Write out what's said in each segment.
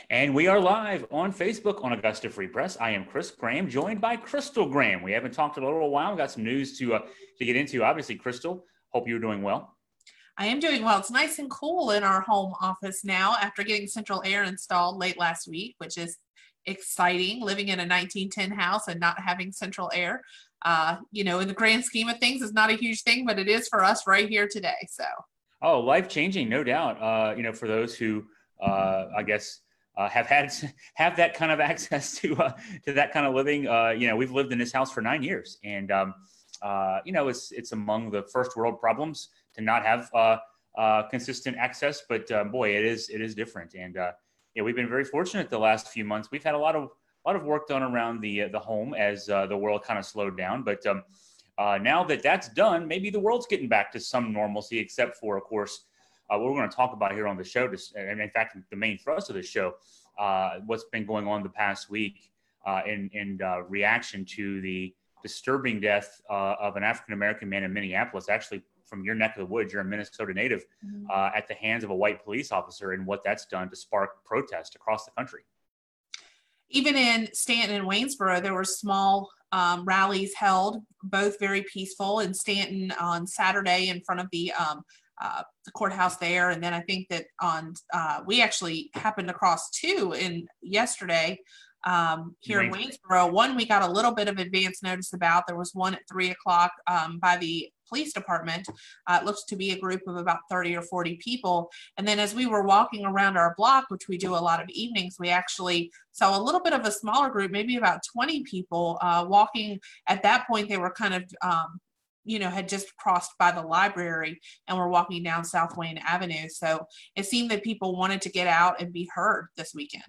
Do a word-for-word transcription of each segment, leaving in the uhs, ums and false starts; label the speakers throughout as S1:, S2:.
S1: And we are live on Facebook on Augusta Free Press. I am Chris Graham, joined by Crystal Graham. We haven't talked in a little while. We've got some news to uh, to get into. Obviously, Crystal, hope you're doing well.
S2: I am doing well. It's nice and cool in our home office now after getting central air installed late last week, which is exciting. Living in a nineteen ten house and not having central air, uh, you know, in the grand scheme of things, is not a huge thing, but it is for us right here today. So,
S1: oh, life changing, no doubt. Uh, you know, for those who, uh, I guess. Uh, have had have that kind of access to uh, to that kind of living. Uh, you know, we've lived in this house for nine years, and um, uh, you know, it's it's among the first world problems to not have uh, uh, consistent access. But uh, boy, it is it is different, and uh, yeah, we've been very fortunate the last few months. We've had a lot of a lot of work done around the uh, the home as uh, the world kind of slowed down. But um, uh, now that that's done, maybe the world's getting back to some normalcy, except for, of course. Uh, what we're going to talk about here on the show, to, and in fact, the main thrust of the show, uh, what's been going on the past week uh, in, in uh, reaction to the disturbing death uh, of an African-American man in Minneapolis, actually from your neck of the woods, you're a Minnesota native, uh, at the hands of a white police officer, and what that's done to spark protest across the country.
S2: Even in Stanton and Waynesboro, there were small um, rallies held, both very peaceful. In Stanton on Saturday in front of the um, Uh, the courthouse there. And then I think that on, uh, we actually happened across two in yesterday um, here in Waynesboro. One we got a little bit of advance notice about. There was one at three o'clock um, by the police department. Uh, it looks to be a group of about thirty or forty people. And then as we were walking around our block, which we do a lot of evenings, we actually saw a little bit of a smaller group, maybe about twenty people uh, walking. At that point, they were kind of um, you know, had just crossed by the library and were walking down South Wayne Avenue. So it seemed that people wanted to get out and be heard this weekend.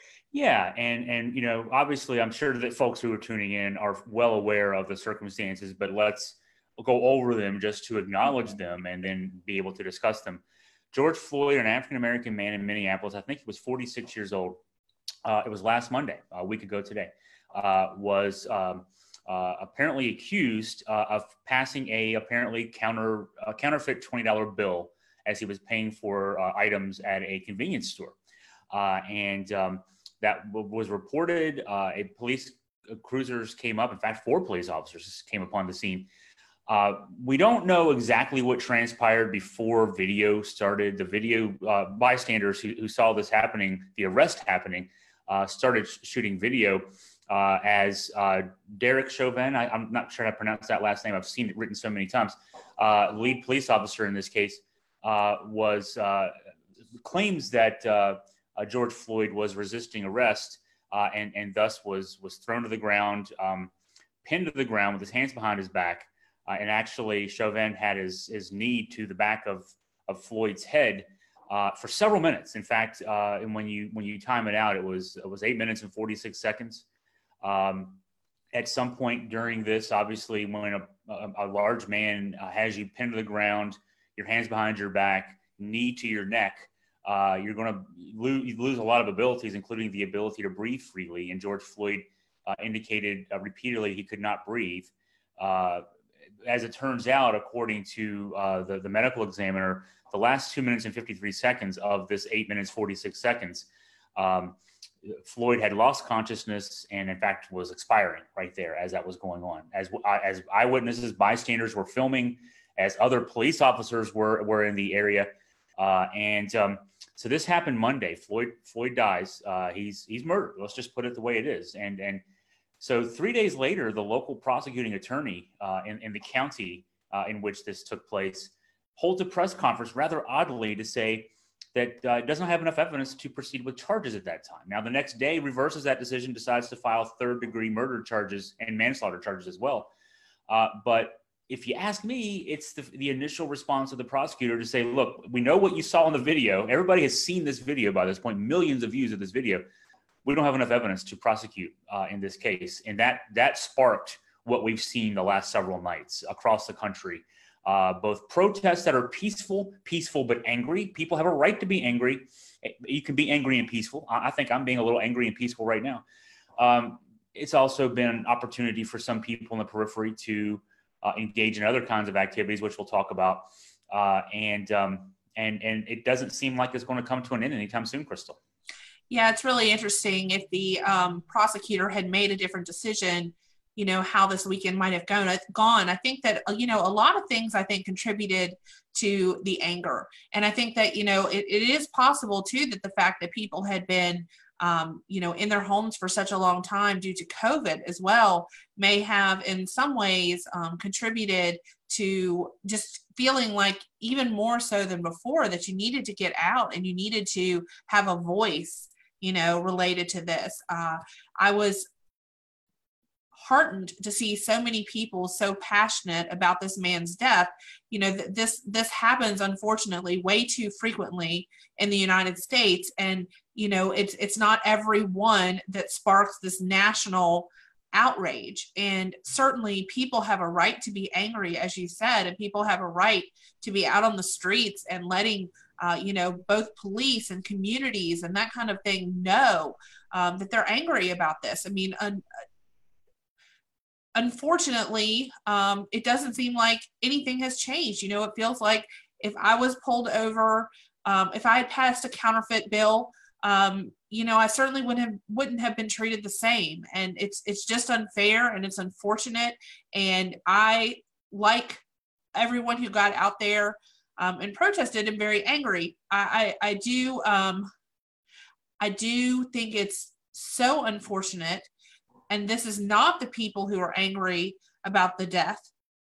S1: Yeah. And, and, you know, obviously I'm sure that folks who are tuning in are well aware of the circumstances, but let's go over them just to acknowledge them and then be able to discuss them. George Floyd, an African-American man in Minneapolis, I think he was forty-six years old. Uh, it was last Monday, a week ago today, uh, was, um, Uh, apparently accused uh, of passing a apparently counter uh, counterfeit twenty dollar bill as he was paying for uh, items at a convenience store. Uh, and um, that w- was reported. Uh, a police uh, cruisers came up. In fact, four police officers came upon the scene. Uh, we don't know exactly what transpired before video started. The video uh, bystanders who, who saw this happening, the arrest happening, uh, started sh- shooting video. Uh, as uh, Derek Chauvin, I, I'm not sure how to pronounce that last name. I've seen it written so many times. Uh, lead police officer in this case uh, was uh, claims that uh, uh, George Floyd was resisting arrest uh, and and thus was was thrown to the ground, um, pinned to the ground with his hands behind his back, uh, and actually Chauvin had his his knee to the back of of Floyd's head uh, for several minutes. In fact, uh, and when you when you time it out, it was it was eight minutes and forty-six seconds. Um, at some point during this, obviously, when a, a, a large man uh, has you pinned to the ground, your hands behind your back, knee to your neck, uh, you're going to lose, you lose a lot of abilities, including the ability to breathe freely. And George Floyd uh, indicated uh, repeatedly he could not breathe. Uh, as it turns out, according to uh, the, the medical examiner, the last two minutes and fifty-three seconds of this eight minutes, forty-six seconds, um, Floyd had lost consciousness and, in fact, was expiring right there as that was going on. As as eyewitnesses, bystanders were filming, as other police officers were were in the area, uh, and um, so this happened Monday. Floyd Floyd dies. Uh, he's he's murdered. Let's just put it the way it is. And and so three days later, the local prosecuting attorney uh, in in the county uh, in which this took place holds a press conference, rather oddly, to say that uh, doesn't have enough evidence to proceed with charges at that time. Now, the next day reverses that decision, decides to file third degree murder charges and manslaughter charges as well. Uh, but if you ask me, it's the, the initial response of the prosecutor to say, look, we know what you saw in the video. Everybody has seen this video by this point, millions of views of this video. We don't have enough evidence to prosecute uh, in this case. And that that sparked what we've seen the last several nights across the country. Uh, both protests that are peaceful, peaceful but angry. People have a right to be angry. You can be angry and peaceful. I, I think I'm being a little angry and peaceful right now. Um, it's also been an opportunity for some people in the periphery to uh, engage in other kinds of activities, which we'll talk about. Uh, and um, and and it doesn't seem like it's going to come to an end anytime soon, Crystal.
S2: Yeah, it's really interesting. If the um, prosecutor had made a different decision, you know, how this weekend might have gone. Gone. I think that, uh, you know, a lot of things I think contributed to the anger. And I think that, you know, it, it is possible too that the fact that people had been, um, you know, in their homes for such a long time due to COVID as well may have in some ways um, contributed to just feeling like even more so than before that you needed to get out and you needed to have a voice, you know, related to this. Uh, I was heartened to see so many people so passionate about this man's death. You know, th- this this happens unfortunately way too frequently in the United States, and you know, it's it's not everyone that sparks this national outrage. And certainly, people have a right to be angry, as you said, and people have a right to be out on the streets and letting uh, you know, both police and communities and that kind of thing know um, that they're angry about this. I mean, un- unfortunately, um, it doesn't seem like anything has changed. You know, it feels like if I was pulled over, um, if I had passed a counterfeit bill, um, you know, I certainly wouldn't have wouldn't have been treated the same. And it's it's just unfair and it's unfortunate. And I, like everyone who got out there um, and protested, am very angry. I I, I do um, I do think it's so unfortunate, and this is not the people who are angry about the death,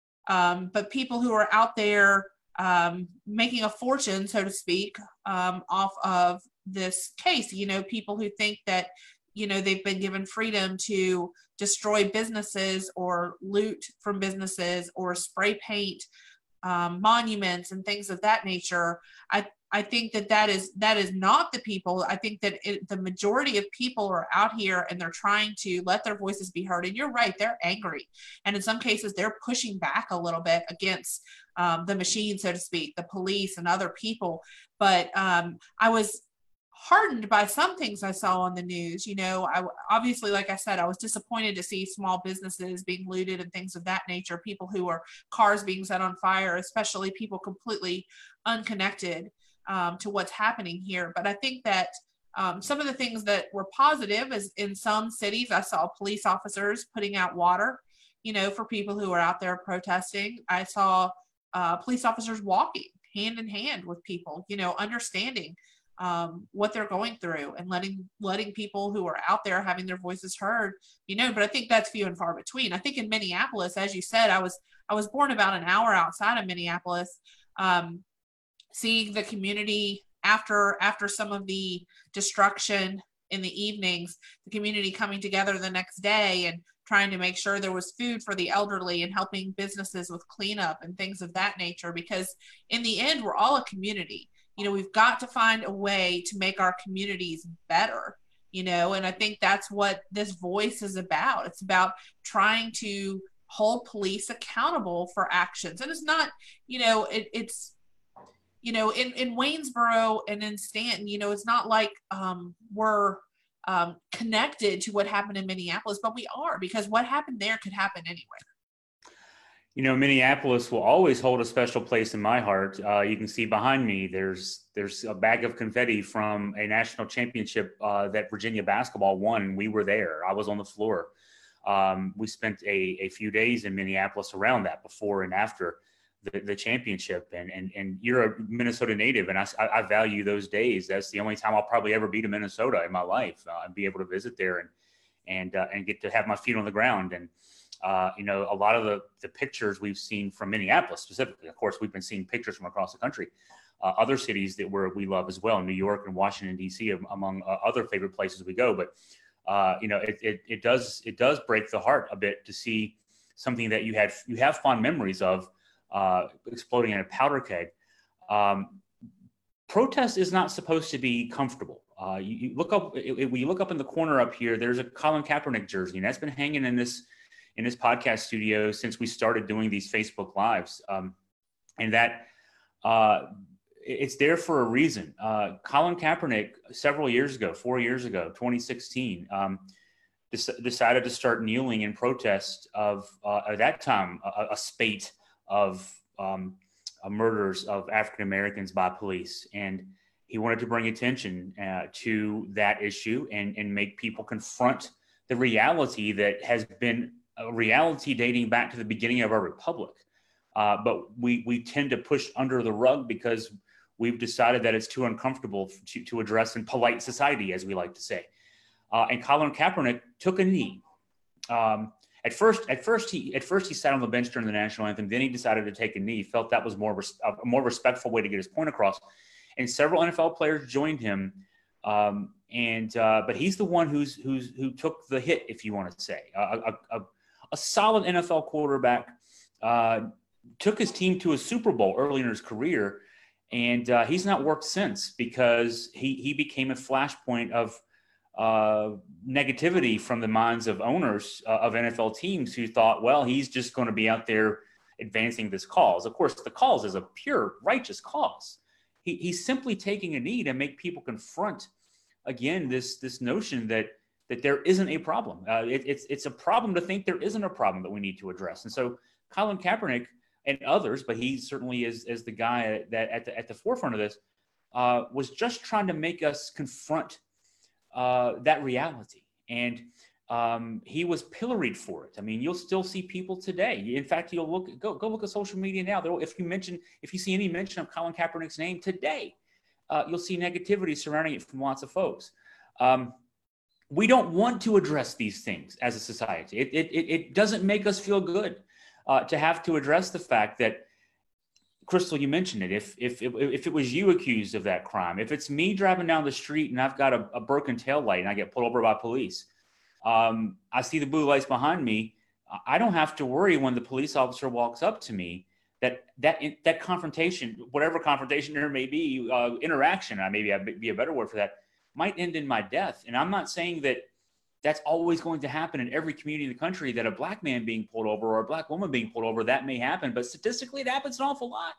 S2: um, but people who are out there um, making a fortune, so to speak, um, off of this case. You know, people who think that, you know, they've been given freedom to destroy businesses or loot from businesses or spray paint um, monuments and things of that nature. I I think that that is that is not the people. I think that it, the majority of people are out here and they're trying to let their voices be heard. And you're right, they're angry, and in some cases they're pushing back a little bit against um, the machine, so to speak, the police and other people. But um, I was heartened by some things I saw on the news. You know, I obviously, like I said, I was disappointed to see small businesses being looted and things of that nature, people who are cars being set on fire, especially people completely unconnected um, to what's happening here. But I think that um, some of the things that were positive is in some cities, I saw police officers putting out water, you know, for people who are out there protesting. I saw uh, police officers walking hand in hand with people, you know, understanding um, what they're going through and letting letting people who are out there having their voices heard, you know. But I think that's few and far between. I think in Minneapolis, as you said, I was I was born about an hour outside of Minneapolis. Um, seeing the community after after some of the destruction in the evenings, the community coming together the next day and trying to make sure there was food for the elderly and helping businesses with cleanup and things of that nature. Because in the end, we're all a community. You know, we've got to find a way to make our communities better, you know, and I think that's what this voice is about. It's about trying to hold police accountable for actions. And it's not, you know, it, it's, you know, in, in Waynesboro and in Stanton, you know, it's not like um, we're um, connected to what happened in Minneapolis, but we are, because what happened there could happen anywhere.
S1: You know, Minneapolis will always hold a special place in my heart. Uh, you can see behind me, there's there's a bag of confetti from a national championship uh, that Virginia basketball won. We were there. I was on the floor. Um, we spent a, a few days in Minneapolis around that, before and after the, the championship. And, and and you're a Minnesota native, and I, I value those days. That's the only time I'll probably ever be to Minnesota in my life, uh, and be able to visit there and and uh, and get to have my feet on the ground. And Uh, you know, a lot of the, the pictures we've seen from Minneapolis specifically, of course, we've been seeing pictures from across the country, uh, other cities that we're, we love as well, New York and Washington, D C, among uh, other favorite places we go. But, uh, you know, it, it, it does it does break the heart a bit to see something that you had you have fond memories of uh, exploding in a powder keg. Um, protest is not supposed to be comfortable. Uh, you, you look up, when you look up in the corner up here, there's a Colin Kaepernick jersey, and that's been hanging in this in this podcast studio since we started doing these Facebook Lives. Um, and that uh, it's there for a reason. Uh, Colin Kaepernick, several years ago, four years ago, twenty sixteen, um, des- decided to start kneeling in protest of, uh, at that time, a, a spate of um, uh, murders of African Americans by police. And He wanted to bring attention uh, to that issue and, and make people confront the reality that has been a reality dating back to the beginning of our republic. Uh, but we we tend to push under the rug because we've decided that it's too uncomfortable to, to address in polite society, as we like to say. Uh, and Colin Kaepernick took a knee. Um, at first, at first he at first he sat on the bench during the national anthem. Then he decided to take a knee. He felt that was more res- a more respectful way to get his point across. And several N F L players joined him. Um, and uh, but he's the one who's who's who took the hit, if you want to say. A, a, a, a solid N F L quarterback uh, took his team to a Super Bowl early in his career, and uh, he's not worked since because he he became a flashpoint of uh, negativity from the minds of owners uh, of N F L teams who thought, well, he's just going to be out there advancing this cause. Of course, the cause is a pure righteous cause. He, he's simply taking a knee to make people confront, again, this this notion that that there isn't a problem. Uh, it, it's it's a problem to think there isn't a problem that we need to address. And so Colin Kaepernick and others, but he certainly is, is the guy that at the, at the forefront of this, uh, was just trying to make us confront uh, that reality. And um, he was pilloried for it. I mean, you'll still see people today. In fact, you'll look, go, go look at social media now. There, if you mention, if you see any mention of Colin Kaepernick's name today, uh, you'll see negativity surrounding it from lots of folks. Um, we don't want to address these things as a society. It, it, it doesn't make us feel good uh, to have to address the fact that, Crystal, you mentioned it. If, if, if, if it was you accused of that crime, if it's me driving down the street and I've got a, a broken taillight and I get pulled over by police, um, I see the blue lights behind me, I don't have to worry when the police officer walks up to me that that that confrontation, whatever confrontation there may be, uh, interaction, I maybe I'd be a better word for that, might end in my death. And I'm not saying that that's always going to happen in every community in the country, that a black man being pulled over or a black woman being pulled over, that may happen. But statistically, it happens an awful lot.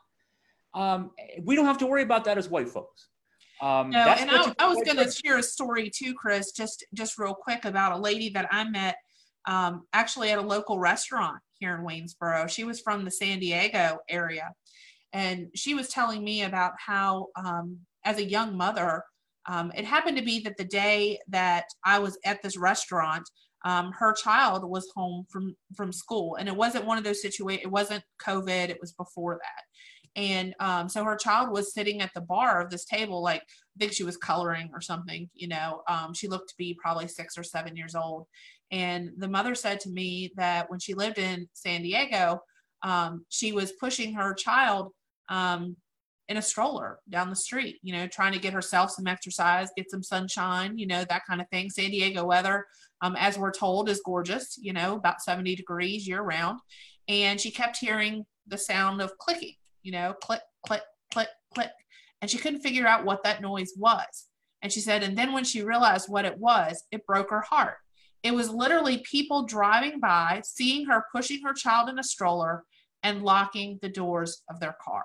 S1: Um, we don't have to worry about that as white folks. Um,
S2: no,
S1: that's
S2: and I, I was going to
S1: to
S2: share a story too, Chris, just, just real quick about a lady that I met um, actually at a local restaurant here in Waynesboro. She was from the San Diego area. And she was telling me about how, um, as a young mother, um, it happened to be that the day that I was at this restaurant, um, her child was home from, from school. And it wasn't one of those situations, it wasn't COVID, it was before that. And um, so her child was sitting at the bar of this table, like I think she was coloring or something, you know, um, she looked to be probably six or seven years old. And the mother said to me that when she lived in San Diego, um, she was pushing her child um, in a stroller down the street, you know, trying to get herself some exercise, get some sunshine, you know, that kind of thing. San Diego weather, um, as we're told, is gorgeous, you know, about seventy degrees year round. And she kept hearing the sound of clicking, you know, click, click, click, click. And she couldn't figure out what that noise was. And she said, and then when she realized what it was, it broke her heart. It was literally people driving by, seeing her pushing her child in a stroller and locking the doors of their car.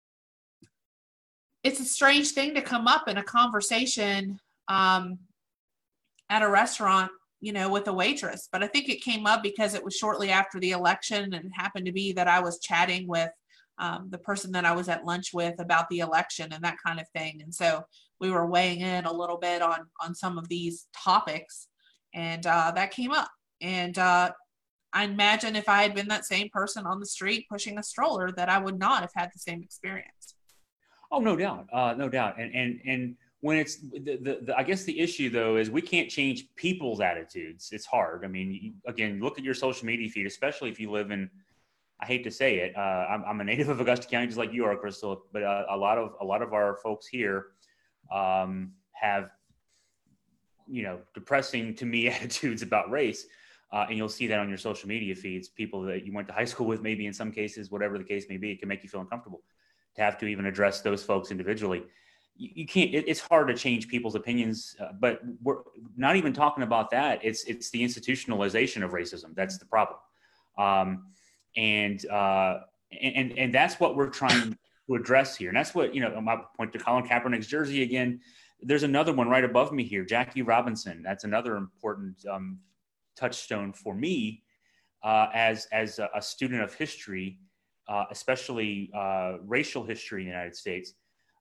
S2: It's a strange thing to come up in a conversation um, at a restaurant, you know, with a waitress. But I think it came up because it was shortly after the election, and it happened to be that I was chatting with um, the person that I was at lunch with about the election and that kind of thing. And so we were weighing in a little bit on, on some of these topics, and uh, that came up. And uh, I imagine if I had been that same person on the street pushing a stroller, that I would not have had the same experience.
S1: Oh, no doubt. Uh, no doubt. And, and, and when it's the, the, the, I guess the issue though, is we can't change people's attitudes. It's hard. I mean, you, again, look at your social media feed, especially if you live in, I hate to say it. Uh, I'm, I'm a native of Augusta County, just like you are, Crystal, but uh, a lot of, a lot of our folks here um, have, you know, depressing to me attitudes about race. Uh, and you'll see that on your social media feeds, people that you went to high school with, maybe in some cases, whatever the case may be, it can make you feel uncomfortable to have to even address those folks individually. You, you can't, it, it's hard to change people's opinions, uh, but we're not even talking about that. It's, it's the institutionalization of racism. That's the problem. Um, and, uh, and, and that's what we're trying to address here. And that's what, you know, I might point to Colin Kaepernick's jersey again. There's another one right above me here, Jackie Robinson. That's another important um, touchstone for me uh, as, as a, a student of history, uh, especially uh, racial history in the United States.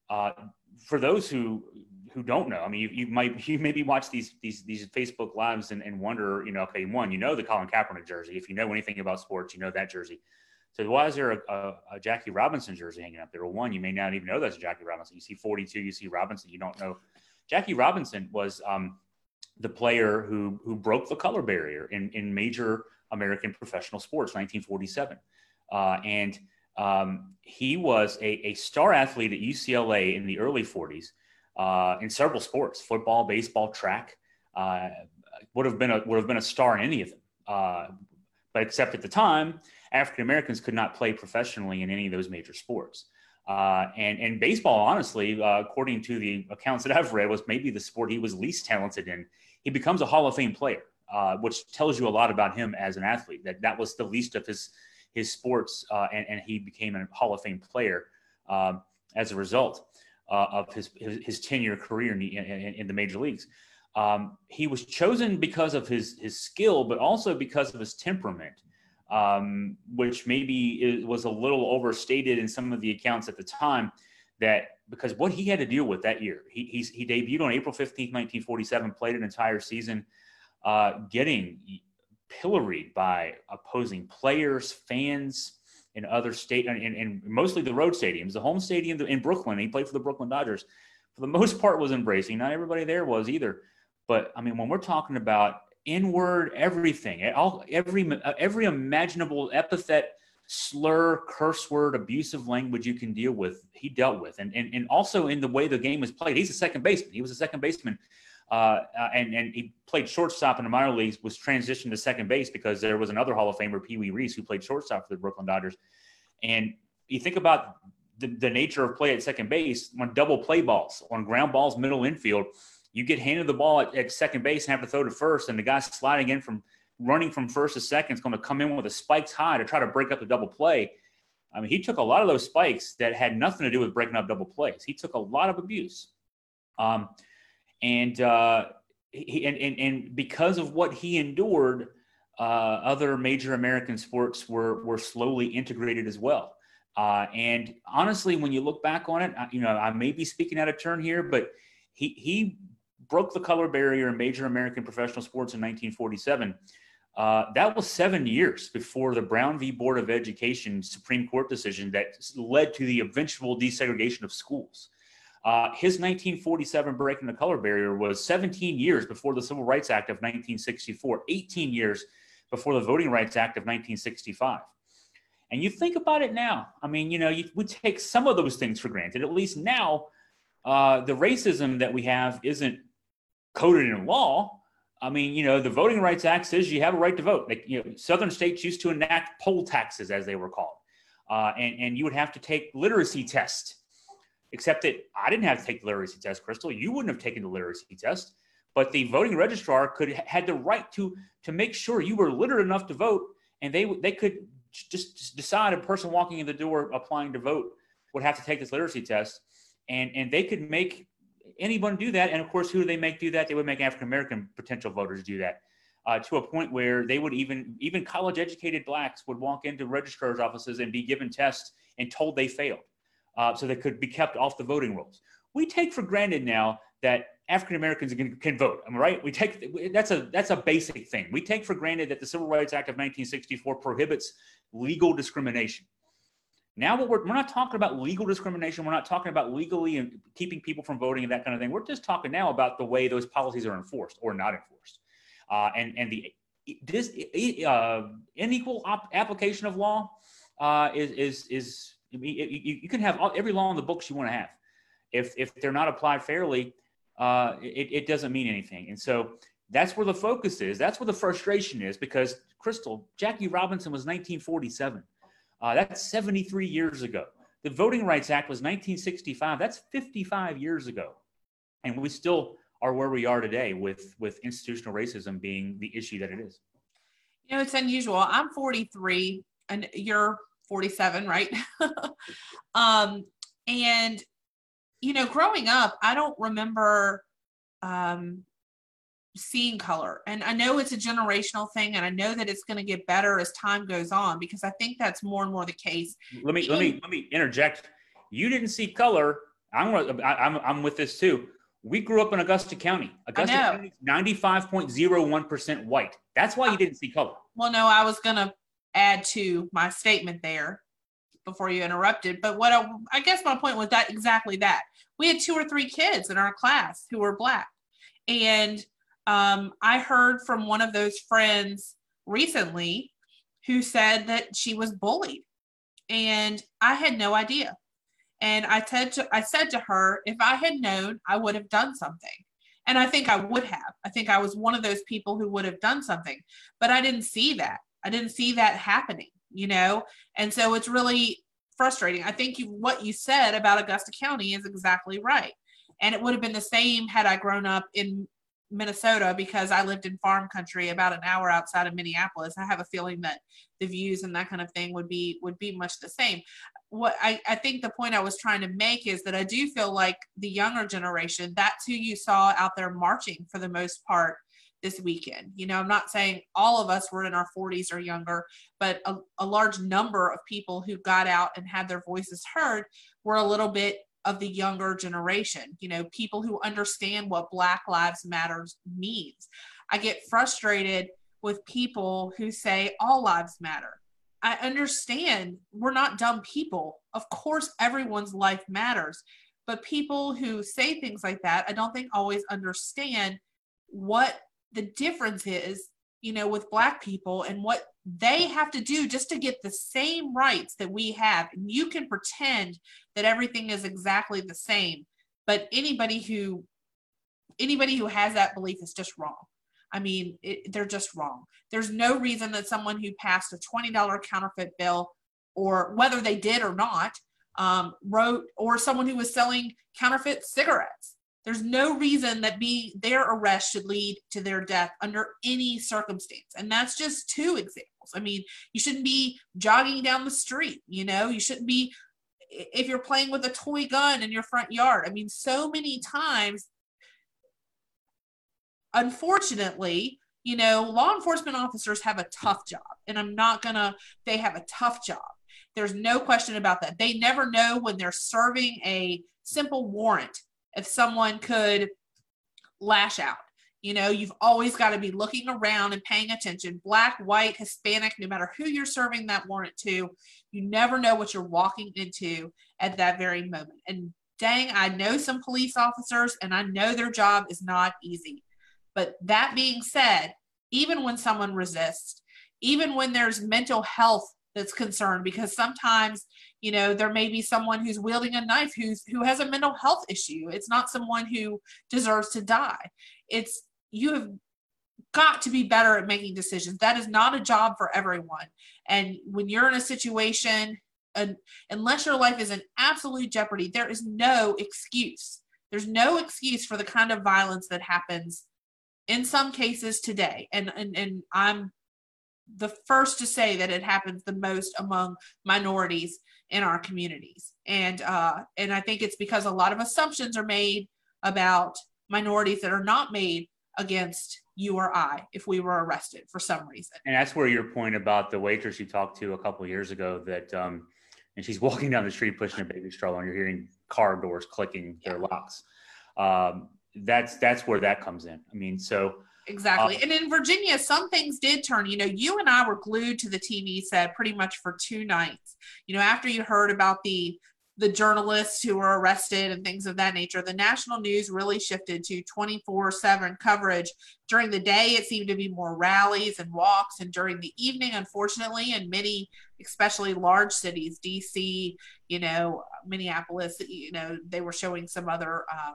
S1: Uh, for those who who don't know, I mean, you, you might you maybe watch these these these Facebook lives and, and wonder, you know, okay, one, you know the Colin Kaepernick jersey. If you know anything about sports, you know that jersey. So why is there a, a, a Jackie Robinson jersey hanging up there? Well, one, you may not even know that's Jackie Robinson. You see forty-two, you see Robinson, you don't know. Jackie Robinson was um, the player who who broke the color barrier in, in major American professional sports, nineteen forty-seven. Uh, and um, he was a, a star athlete at U C L A in the early forties uh, in several sports, football, baseball, track. Uh, would have been a would have been a star in any of them. Uh, but except at the time, African Americans could not play professionally in any of those major sports. Uh, and, and baseball, honestly, uh, according to the accounts that I've read, was maybe the sport he was least talented in. He becomes a Hall of Fame player, uh, which tells you a lot about him as an athlete, that that was the least of his his sports, uh, and, and he became a Hall of Fame player um, as a result uh, of his, his, his ten-year career in the, in, in the major leagues. Um, he was chosen because of his, his skill, but also because of his temperament. Um, which maybe it was a little overstated in some of the accounts at the time, that because what he had to deal with that year, he he's, he debuted on April fifteenth, nineteen forty-seven, played an entire season, uh, getting pilloried by opposing players, fans, and other state, and, and mostly the road stadiums. The home stadium in Brooklyn, he played for the Brooklyn Dodgers, for the most part was embracing. Not everybody there was either. But I mean, when we're talking about N-word, everything, all, every every imaginable epithet, slur, curse word, abusive language you can deal with, he dealt with. And, and, and also in the way the game was played, he's a second baseman. He was a second baseman, uh, and, and he played shortstop in the minor leagues, was transitioned to second base because there was another Hall of Famer, Pee Wee Reese, who played shortstop for the Brooklyn Dodgers. And you think about the, the nature of play at second base, on double play balls, on ground balls, middle infield, you get handed the ball at, at second base and have to throw to first, and the guy sliding in from running from first to second is going to come in with a spikes high to try to break up the double play. I mean, he took a lot of those spikes that had nothing to do with breaking up double plays. He took a lot of abuse. Um, and, uh, he, and, and, and because of what he endured, uh, other major American sports were, were slowly integrated as well. Uh, and honestly, when you look back on it, you know, I may be speaking out of turn here, but he, he, broke the color barrier in major American professional sports in nineteen forty-seven. Uh, that was seven years before the Brown v. Board of Education Supreme Court decision that led to the eventual desegregation of schools. Uh, his nineteen forty-seven breaking the color barrier was seventeen years before the Civil Rights Act of nineteen sixty-four, eighteen years before the Voting Rights Act of nineteen sixty-five. And you think about it now, I mean, you know, you would take some of those things for granted. At least now, uh, the racism that we have isn't coded in law. I mean, you know, the Voting Rights Act says you have a right to vote. Like, you know, Southern states used to enact poll taxes, as they were called. Uh, and, and you would have to take literacy tests, except that I didn't have to take the literacy test, Crystal. You wouldn't have taken the literacy test, but the voting registrar could had the right to, to make sure you were literate enough to vote. And they, they could just decide a person walking in the door applying to vote would have to take this literacy test. And, and they could make anyone do that. And of course, who do they make do that? They would make African-American potential voters do that, uh, to a point where they would even, even college educated blacks would walk into registrar's offices and be given tests and told they failed. Uh, so they could be kept off the voting rolls. We take for granted now that African-Americans can, can vote. Am I right? We take, that's a, that's a basic thing. We take for granted that the Civil Rights Act of nineteen sixty-four prohibits legal discrimination. Now, what we're, we're not talking about legal discrimination. We're not talking about legally and keeping people from voting and that kind of thing. We're just talking now about the way those policies are enforced or not enforced. Uh, and, and the this uh, unequal op- application of law uh, is, is, is you, you can have all, every law in the books you want to have. If, if they're not applied fairly, uh, it, it doesn't mean anything. And so that's where the focus is. That's where the frustration is, because, Crystal, Jackie Robinson was nineteen forty-seven. Uh, that's seventy-three years ago. The Voting Rights Act was nineteen sixty-five. That's fifty-five years ago. And we still are where we are today with, with institutional racism being the issue that it is.
S2: You know, it's unusual. I'm forty-three and you're forty-seven, right? um, and, you know, growing up, I don't remember um, seeing color. And I know it's a generational thing, and I know that it's going to get better as time goes on, because I think that's more and more the case.
S1: Let me, let me, let me interject. You didn't see color I'm, I'm, I'm with this too. We grew up in Augusta County. Augusta County is ninety-five point zero one percent white. That's why you didn't see color.
S2: Well, no, I was going to add to my statement there before you interrupted. But what I, I guess my point was that exactly that. We had two or three kids in our class who were Black. And um, I heard from one of those friends recently who said that she was bullied. And I had no idea. And I said to, I said to her, if I had known, I would have done something. And I think I would have. I think I was one of those people who would have done something. But I didn't see that. I didn't see that happening, you know? And so it's really frustrating. I think you, what you said about Augusta County is exactly right. And it would have been the same had I grown up in Minnesota, because I lived in farm country about an hour outside of Minneapolis. I have a feeling that the views and that kind of thing would be would be much the same. What I, I think the point I was trying to make is that I do feel like the younger generation, that's who you saw out there marching for the most part this weekend. You know, I'm not saying all of us were in our forties or younger, but a, a large number of people who got out and had their voices heard were a little bit of the younger generation, you know, people who understand what Black Lives Matter means. I get frustrated with people who say all lives matter. I understand we're not dumb people. Of course, everyone's life matters, but people who say things like that, I don't think always understand what the difference is, you know, with Black people and what they have to do just to get the same rights that we have. And you can pretend that everything is exactly the same, but anybody who anybody who has that belief is just wrong. I mean, it, they're just wrong. There's no reason that someone who passed a twenty dollars counterfeit bill, or whether they did or not, um, wrote, or someone who was selling counterfeit cigarettes, there's no reason that be their arrest should lead to their death under any circumstance. And that's just two examples. I mean, you shouldn't be jogging down the street, you know, you shouldn't be, if you're playing with a toy gun in your front yard. I mean, so many times, unfortunately, you know, law enforcement officers have a tough job, and I'm not gonna, they have a tough job. There's no question about that. They never know when they're serving a simple warrant if someone could lash out. You know, you've always got to be looking around and paying attention. Black, white, Hispanic, no matter who you're serving that warrant to, you never know what you're walking into at that very moment. And dang, I know some police officers, and I know their job is not easy. But that being said, even when someone resists, even when there's mental health that's concerned, because sometimes, you know, there may be someone who's wielding a knife who's who has a mental health issue. It's not someone who deserves to die. It's, you have got to be better at making decisions. That is not a job for everyone. And when you're in a situation, uh, unless your life is in absolute jeopardy, there is no excuse. There's no excuse for the kind of violence that happens in some cases today. And, and, and I'm the first to say that it happens the most among minorities in our communities. And, uh, and I think it's because a lot of assumptions are made about minorities that are not made against you or I if we were arrested for some reason.
S1: And that's where your point about the waitress you talked to a couple of years ago, that, um, and she's walking down the street pushing a baby stroller, and you're hearing car doors clicking yeah. their locks. Um, that's, that's where that comes in. I mean, so.
S2: Exactly. Uh, and in Virginia, some things did turn. You know, you and I were glued to the T V set pretty much for two nights. You know, after you heard about the the journalists who were arrested and things of that nature, the national news really shifted to twenty-four seven coverage. During the day, it seemed to be more rallies and walks. And during the evening, unfortunately, in many, especially large cities, D C, you know, Minneapolis, you know, they were showing some other uh,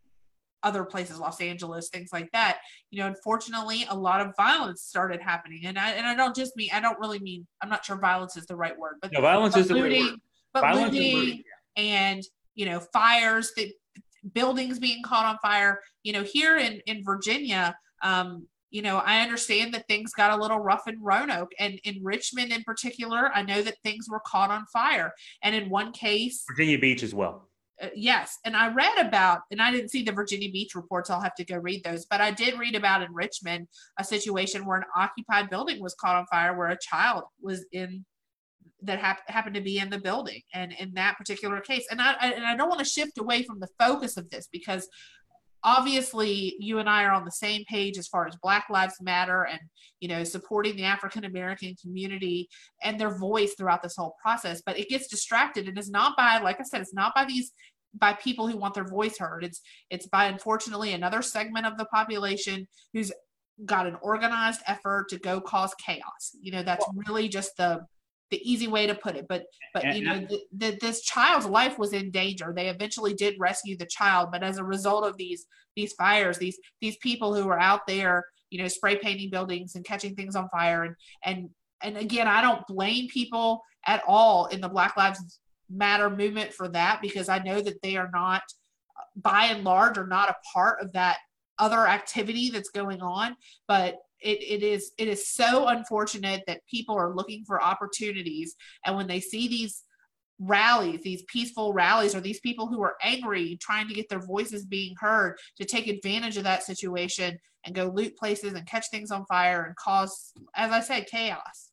S2: other places, Los Angeles, things like that. You know, unfortunately, a lot of violence started happening. And I, and I don't just mean, I don't really mean, I'm not sure violence is the right word, but
S1: no, violence
S2: but
S1: is
S2: looting,
S1: the right word.
S2: But
S1: violence
S2: looting
S1: looting,
S2: yeah. and, you know, fires, the buildings being caught on fire, you know, here in, in Virginia, um, you know, I understand that things got a little rough in Roanoke, and in Richmond in particular, I know that things were caught on fire. And in one case,
S1: Virginia Beach as well.
S2: Uh, yes. And I read about, and I didn't see the Virginia Beach reports, I'll have to go read those, but I did read about in Richmond, a situation where an occupied building was caught on fire, where a child was in that hap- happened to be in the building, and in that particular case. And I, I and I don't want to shift away from the focus of this, because obviously you and I are on the same page as far as Black Lives Matter and, you know, supporting the African American community and their voice throughout this whole process. But it gets distracted, and it's not by, like I said, it's not by these by people who want their voice heard. It's it's by, unfortunately, another segment of the population who's got an organized effort to go cause chaos. You know, that's really just the the easy way to put it. But, but you know, the, the, this child's life was in danger. They eventually did rescue the child, but as a result of these, these fires, these, these people who were out there, you know, spray painting buildings and catching things on fire. And, and, and again, I don't blame people at all in the Black Lives Matter movement for that, because I know that they are not, by and large, are not a part of that other activity that's going on. But It, it is it is so unfortunate that people are looking for opportunities, and when they see these rallies, these peaceful rallies, or these people who are angry trying to get their voices being heard, to take advantage of that situation and go loot places and catch things on fire and cause, as I said, chaos.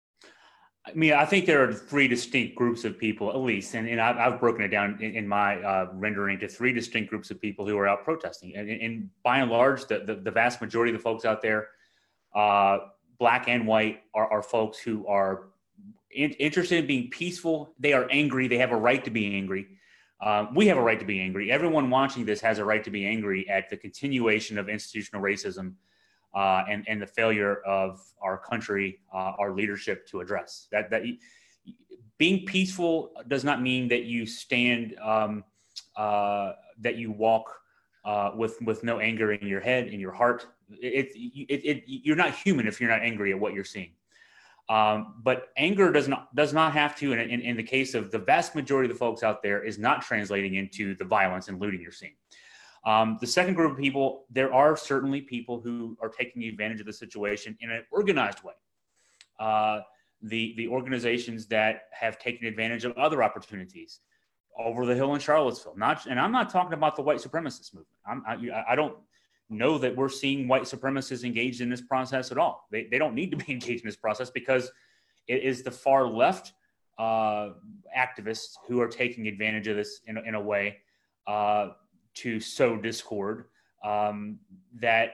S1: I mean, I think there are three distinct groups of people, at least, and, and I've, I've broken it down in, in my uh, rendering to three distinct groups of people who are out protesting. And, and by and large, the, the, the vast majority of the folks out there, Uh, Black and white, are, are folks who are in, interested in being peaceful. They are angry. They have a right to be angry. Uh, we have a right to be angry. Everyone watching this has a right to be angry at the continuation of institutional racism uh, and, and the failure of our country, uh, our leadership to address that. That being peaceful does not mean that you stand, um, uh, that you walk uh, with with no anger in your head, in your heart. It, it, it, you're not human if you're not angry at what you're seeing. Um, but anger does not does not have to, in, in, in the case of the vast majority of the folks out there, is not translating into the violence and looting you're seeing. Um, the second group of people, there are certainly people who are taking advantage of the situation in an organized way. Uh, the, the organizations that have taken advantage of other opportunities over the hill in Charlottesville. Not, and I'm not talking about the white supremacist movement. I'm, I, I don't know that we're seeing white supremacists engaged in this process at all. They, they don't need to be engaged in this process, because it is the far left uh, activists who are taking advantage of this in, in a way uh, to sow discord um, that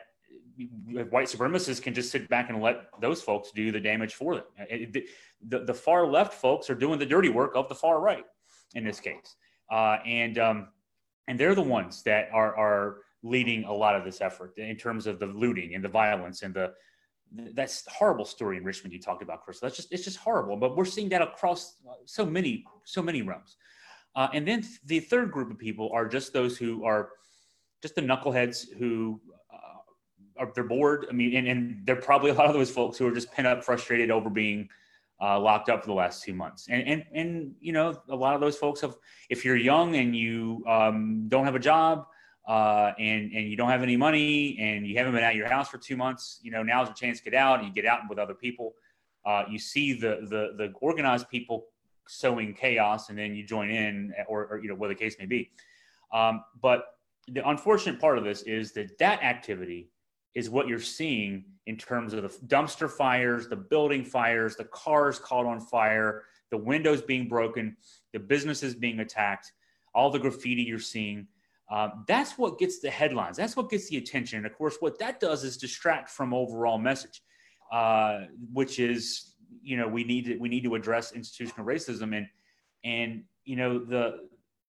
S1: white supremacists can just sit back and let those folks do the damage for them. It, the, the far left folks are doing the dirty work of the far right in this case. Uh, and, um, and they're the ones that are, are leading a lot of this effort in terms of the looting and the violence and the, that's horrible story in Richmond you talked about, Chris. That's just, it's just horrible, but we're seeing that across so many, so many realms. Uh, and then the third group of people are just those who are just the knuckleheads who uh, are, they're bored. I mean, and, and there are probably a lot of those folks who are just pent up, frustrated over being uh, locked up for the last two months. And, and, and, you know, a lot of those folks have, if you're young and you um, don't have a job, uh, and, and you don't have any money and you haven't been out of your house for two months, you know, now's a chance to get out and you get out with other people. Uh, you see the, the, the organized people sowing chaos, and then you join in, or, or you know, whatever the case may be. Um, but the unfortunate part of this is that that activity is what you're seeing in terms of the dumpster fires, the building fires, the cars caught on fire, the windows being broken, the businesses being attacked, all the graffiti you're seeing. Um, that's what gets the headlines. That's what gets the attention. And of course, what that does is distract from overall message, uh, which is, you know, we need to, we need to address institutional racism. And, and, you know, the,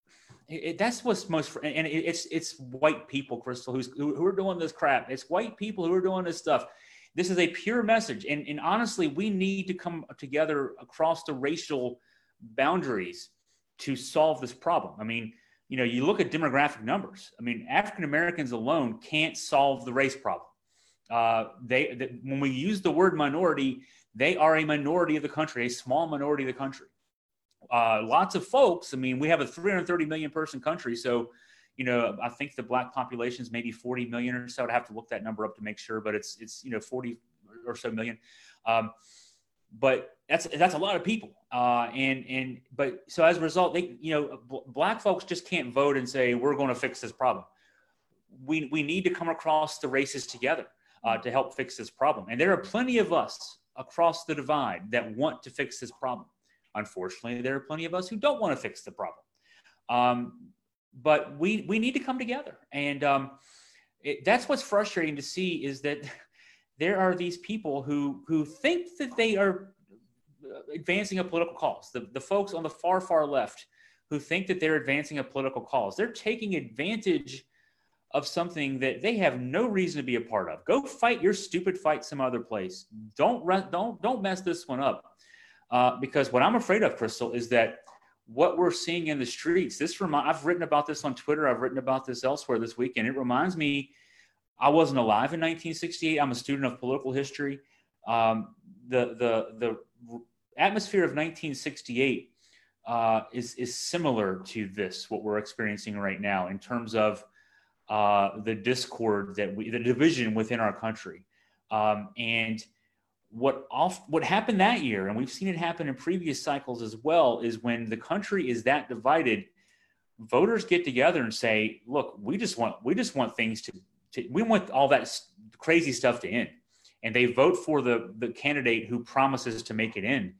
S1: it, that's what's most, and it, it's, it's white people, Crystal, who's, who, who are doing this crap. It's white people who are doing this stuff. This is a pure message. And, and honestly, we need to come together across the racial boundaries to solve this problem. I mean, you know, you look at demographic numbers. I mean, African Americans alone can't solve the race problem. Uh, they, they, when we use the word minority, they are a minority of the country, a small minority of the country. Uh, lots of folks. I mean, we have a three hundred thirty million person country. So, you know, I think the Black population is maybe forty million or so. I'd have to look that number up to make sure, but it's, it's, you know, forty or so million. Um, but that's, that's a lot of people. Uh, and, and, but so as a result, they, you know, b- Black folks just can't vote and say, we're going to fix this problem. We, we need to come across the races together uh, to help fix this problem. And there are plenty of us across the divide that want to fix this problem. Unfortunately, there are plenty of us who don't want to fix the problem. Um, but we we need to come together. And um, it, that's what's frustrating to see, is that there are these people who who think that they are advancing a political cause. The, the folks on the far, far left who think that they're advancing a political cause. They're taking advantage of something that they have no reason to be a part of. Go fight your stupid fight some other place. Don't don't don't mess this one up. Uh, because what I'm afraid of, Crystal, is that what we're seeing in the streets, this remind, I've written about this on Twitter. I've written about this elsewhere this weekend. It reminds me, I wasn't alive in nineteen sixty-eight. I'm a student of political history. Um, the, the, the atmosphere of nineteen sixty-eight uh, is, is similar to this, what we're experiencing right now, in terms of uh, the discord that we, the division within our country. Um, and what off, what happened that year, and we've seen it happen in previous cycles as well, is when the country is that divided, voters get together and say, look, we just want, we just want things to, to we want all that crazy stuff to end. And they vote for the, the candidate who promises to make it end.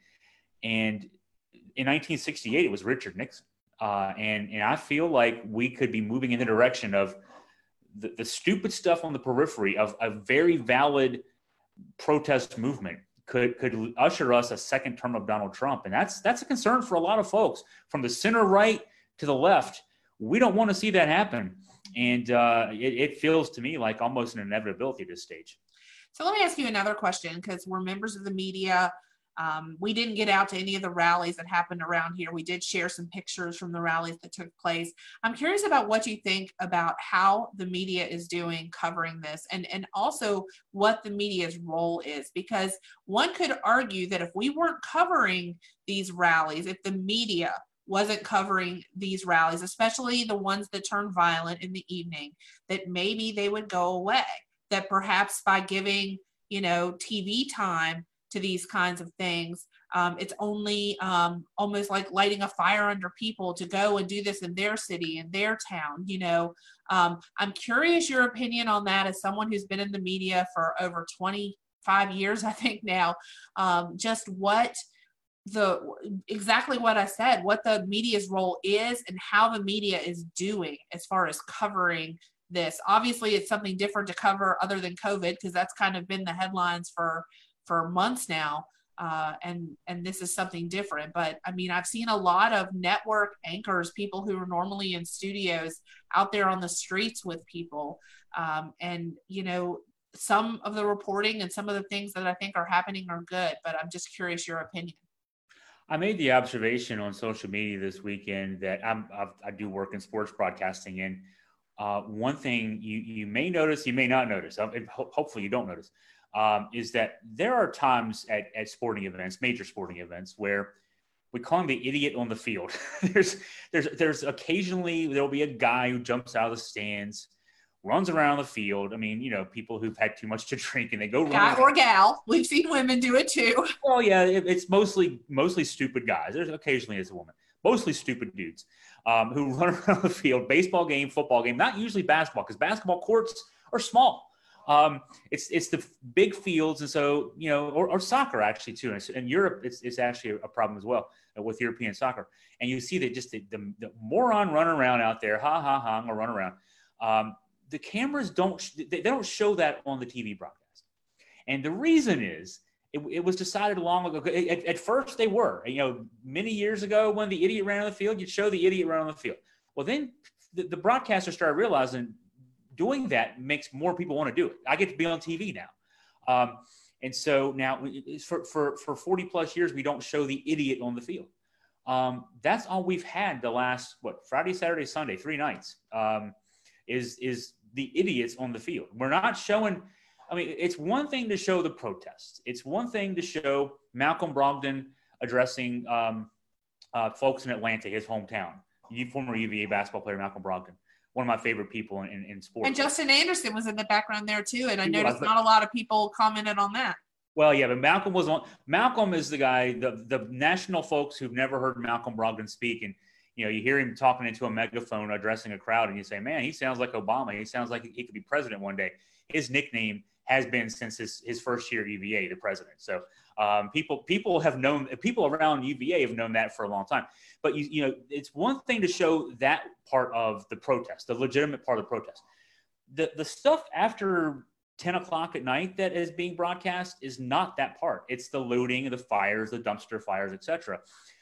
S1: And in nineteen sixty-eight, it was Richard Nixon. Uh, and, and I feel like we could be moving in the direction of the, the stupid stuff on the periphery of a very valid protest movement could could usher us a second term of Donald Trump. And that's that's a concern for a lot of folks from the center right to the left. We don't want to see that happen. And uh, it, it feels to me like almost an inevitability at this stage.
S2: So let me ask you another question, because we're members of the media. Um, we didn't get out to any of the rallies that happened around here. We did share some pictures from the rallies that took place. I'm curious about what you think about how the media is doing covering this, and, and also what the media's role is, because one could argue that if we weren't covering these rallies, if the media wasn't covering these rallies, especially the ones that turn violent in the evening, that maybe they would go away, that perhaps by giving, you know, T V time to these kinds of things, um, it's only um, almost like lighting a fire under people to go and do this in their city, in their town. You know, um, I'm curious your opinion on that as someone who's been in the media for over twenty-five years, I think now, um, just what the, exactly what I said, what the media's role is and how the media is doing as far as covering this. Obviously, it's something different to cover other than COVID, because that's kind of been the headlines for for months now, uh, and and this is something different. But I mean, I've seen a lot of network anchors, people who are normally in studios, out there on the streets with people, um, and you know, some of the reporting and some of the things that I think are happening are good. But I'm just curious your opinion.
S1: I made the observation on social media this weekend that I'm, I've, I do work in sports broadcasting, and uh, one thing you you may notice, you may not notice, and ho- hopefully you don't notice. Um, is that there are times at, at sporting events, major sporting events, where we call him the idiot on the field. there's, there's, there's occasionally there'll be a guy who jumps out of the stands, runs around the field. I mean, you know, people who've had too much to drink and they go
S2: guy
S1: run
S2: or gal. We've seen women do it too.
S1: Well, yeah, it, it's mostly mostly stupid guys. There's occasionally it's a woman, mostly stupid dudes um, who run around the field, baseball game, football game, not usually basketball, because basketball courts are small. Um, it's it's the big fields, and so you know, or, or soccer actually too. And in Europe, it's it's actually a problem as well uh, with European soccer. And you see that just the, the, the moron run around out there, ha ha ha, I'm gonna run around. Um, the cameras don't they don't show that on the T V broadcast, and the reason is it, it was decided long ago. At, at first, they were, you know, many years ago when the idiot ran on the field, you'd show the idiot run on the field. Well, then the, the broadcasters started realizing doing that makes more people want to do it. I get to be on T V now. Um, and so now for, for, for forty plus years, we don't show the idiot on the field. Um, that's all we've had the last, what, Friday, Saturday, Sunday, three nights, um, is, is the idiots on the field. We're not showing, I mean, it's one thing to show the protests. It's one thing to show Malcolm Brogdon addressing um, uh, folks in Atlanta, his hometown, former U V A basketball player Malcolm Brogdon. One of my favorite people in, in, in sports.
S2: And Justin Anderson was in the background there too. And I
S1: He
S2: noticed
S1: was, but-
S2: not a lot of people commented on that.
S1: Well, yeah, but Malcolm was on. Malcolm is the guy, the the national folks who've never heard Malcolm Brogdon speak, and you know, you hear him talking into a megaphone, addressing a crowd, and you say, "Man, he sounds like Obama. He sounds like he could be president one day." His nickname has been since his his first year at U V A, the president. So Um, people people have known people around U V A have known that for a long time. But you you know, it's one thing to show that part of the protest, the legitimate part of the protest. The the stuff after ten o'clock at night that is being broadcast is not that part. It's the looting, the fires, the dumpster fires, et cetera.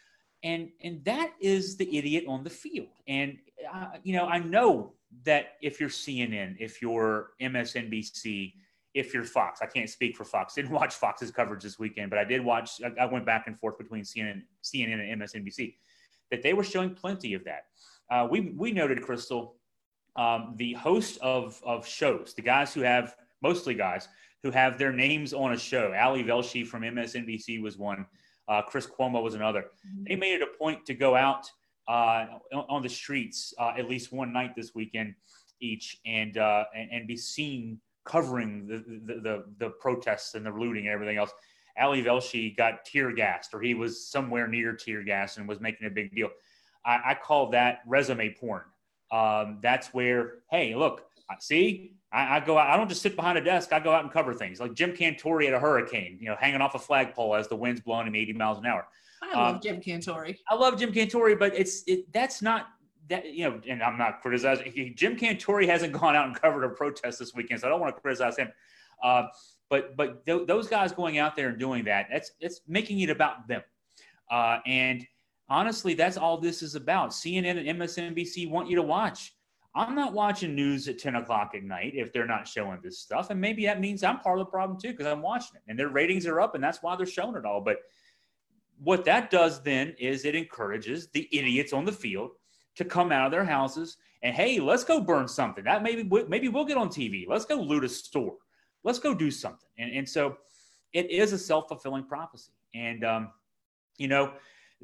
S1: And and that is the idiot on the field. And uh, you know, I know that if you're C N N, if you're M S N B C, if you're Fox, I can't speak for Fox. Didn't watch Fox's coverage this weekend, but I did watch. I, I went back and forth between C N N, C N N and M S N B C. That they were showing plenty of that. Uh, we we noted, Crystal, um, the host of of shows, the guys who have mostly guys who have their names on a show. Ali Velshi from M S N B C was one. Uh, Chris Cuomo was another. Mm-hmm. They made it a point to go out uh, on the streets uh, at least one night this weekend each, and uh, and, and be seen covering the, the the the protests and the looting and everything else. Ali Velshi got tear gassed, or he was somewhere near tear gas and was making a big deal. I, I call that resume porn. Um, that's where, hey, look, see, I, I go out. I don't just sit behind a desk. I go out and cover things like Jim Cantore at a hurricane, you know, hanging off a flagpole as the wind's blowing him eighty miles an hour.
S2: I love um, Jim Cantore.
S1: I love Jim Cantore, but it's it. That's not that, you know. And I'm not criticizing. He, Jim Cantore hasn't gone out and covered a protest this weekend, so I don't want to criticize him. Uh, but but th- those guys going out there and doing that, that's it's making it about them. Uh, and honestly, that's all this is about. C N N and M S N B C want you to watch. I'm not watching news at ten o'clock at night if they're not showing this stuff. And maybe that means I'm part of the problem too, because I'm watching it and their ratings are up and that's why they're showing it all. But what that does then is it encourages the idiots on the field to come out of their houses and, hey, let's go burn something. That maybe, maybe we'll get on T V. Let's go loot a store. Let's go do something. And, and so it is a self-fulfilling prophecy. And, um, you know,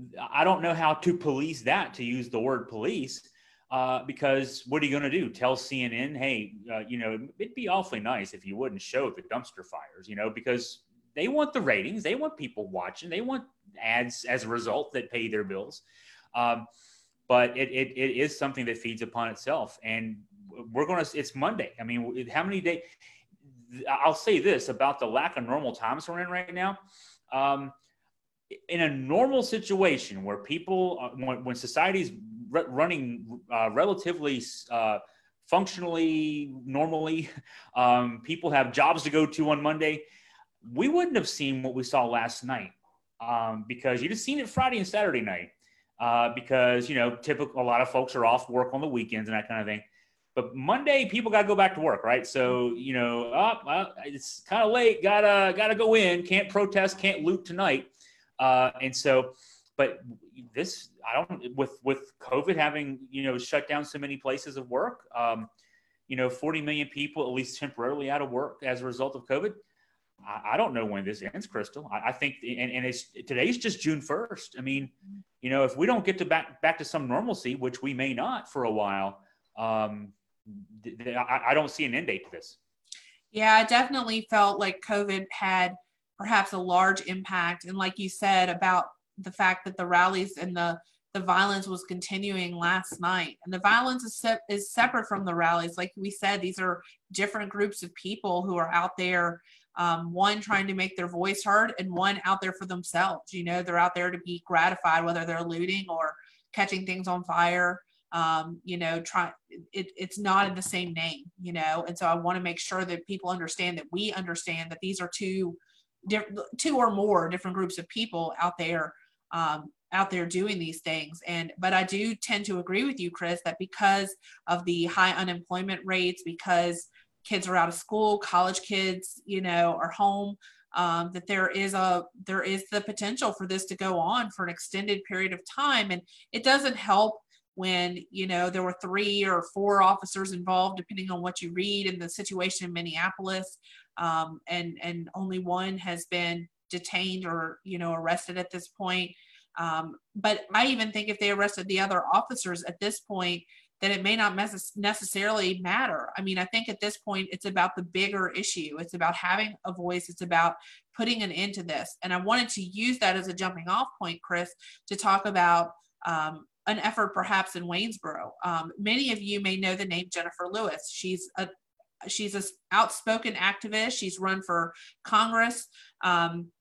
S1: I don't know how to police that, to use the word police. Uh, because what are you going to do? Tell C N N, hey, uh, you know, it'd be awfully nice if you wouldn't show the dumpster fires, you know, because they want the ratings. They want people watching. They want ads as a result that pay their bills. Um, but it, it it is something that feeds upon itself. And we're going to, it's Monday. I mean, how many days? I'll say this about the lack of normal times we're in right now. Um, in a normal situation where people, uh, when, when society's re- running uh, relatively uh, functionally, normally, um, people have jobs to go to on Monday, we wouldn't have seen what we saw last night um, because you'd have seen it Friday and Saturday night uh, because, you know, typical, a lot of folks are off work on the weekends and that kind of thing. But Monday, people got to go back to work, right? So, you know, oh, well, it's kind of late, gotta, gotta go in, can't protest, can't loot tonight. Uh, and so, but this, I don't, with, with COVID having, you know, shut down so many places of work, um, you know, forty million people, at least temporarily out of work as a result of COVID. I, I don't know when this ends, Crystal. I, I think, and, and it's, today's just June first. I mean, you know, if we don't get to back, back to some normalcy, which we may not for a while, um, th- th- I, I don't see an end date to this.
S2: Yeah, I definitely felt like COVID had perhaps a large impact. And like you said about the fact that the rallies and the, the violence was continuing last night. And the violence is, se- is separate from the rallies. Like we said, these are different groups of people who are out there, um, one trying to make their voice heard and one out there for themselves. You know, they're out there to be gratified, whether they're looting or catching things on fire. Um, you know, try it, it's not in the same name, you know, and so I want to make sure that people understand that we understand that these are two two or more different groups of people out there, um, out there doing these things. And, but I do tend to agree with you, Chris, that because of the high unemployment rates, because kids are out of school, college kids, you know, are home, um, that there is a, there is the potential for this to go on for an extended period of time. And it doesn't help when, you know, there were three or four officers involved, depending on what you read in the situation in Minneapolis. Um, and, and only one has been detained or, you know, arrested at this point. Um, but I even think if they arrested the other officers at this point, then it may not necessarily matter. I mean, I think at this point, it's about the bigger issue. It's about having a voice. It's about putting an end to this. And I wanted to use that as a jumping off point, Chris, to talk about um, an effort perhaps in Waynesboro. Um, many of you may know the name Jennifer Lewis. She's a She's an outspoken activist. She's run for Congress. Um,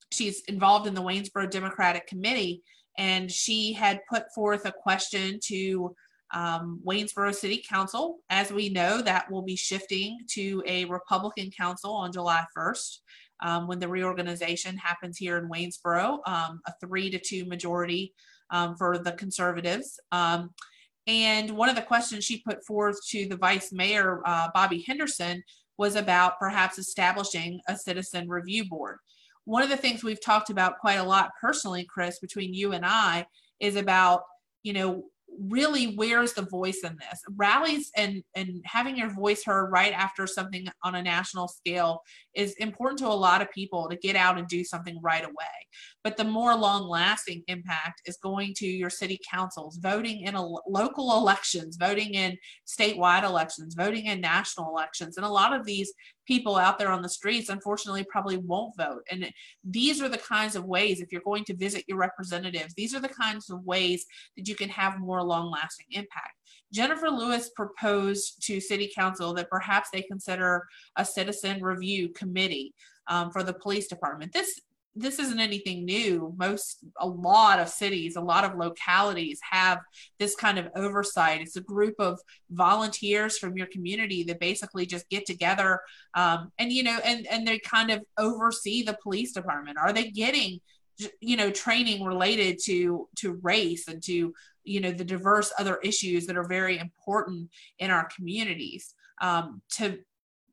S2: she's involved in the Waynesboro Democratic Committee, and she had put forth a question to um, Waynesboro City Council. As we know, that will be shifting to a Republican council on July first. Um, when the reorganization happens here in Waynesboro, um, a three to two majority um, for the conservatives. Um, and one of the questions she put forth to the vice mayor, uh, Bobby Henderson, was about perhaps establishing a citizen review board. One of the things we've talked about quite a lot personally, Chris, between you and I, is about, you know, really where's the voice in this? Rallies and and having your voice heard right after something on a national scale is important to a lot of people to get out and do something right away. But the more long-lasting impact is going to your city councils, voting in a, local elections, voting in statewide elections, voting in national elections. And a lot of these people out there on the streets, unfortunately, probably won't vote. And these are the kinds of ways, if you're going to visit your representatives, these are the kinds of ways that you can have more long-lasting impact. Jennifer Lewis proposed to City Council that perhaps they consider a citizen review committee um, for the police department. This this isn't anything new. Most, a lot of cities, a lot of localities have this kind of oversight. It's a group of volunteers from your community that basically just get together um, and, you know, and, and they kind of oversee the police department. Are they getting, you know, training related to, to race and to, you know, the diverse other issues that are very important in our communities? Um, to,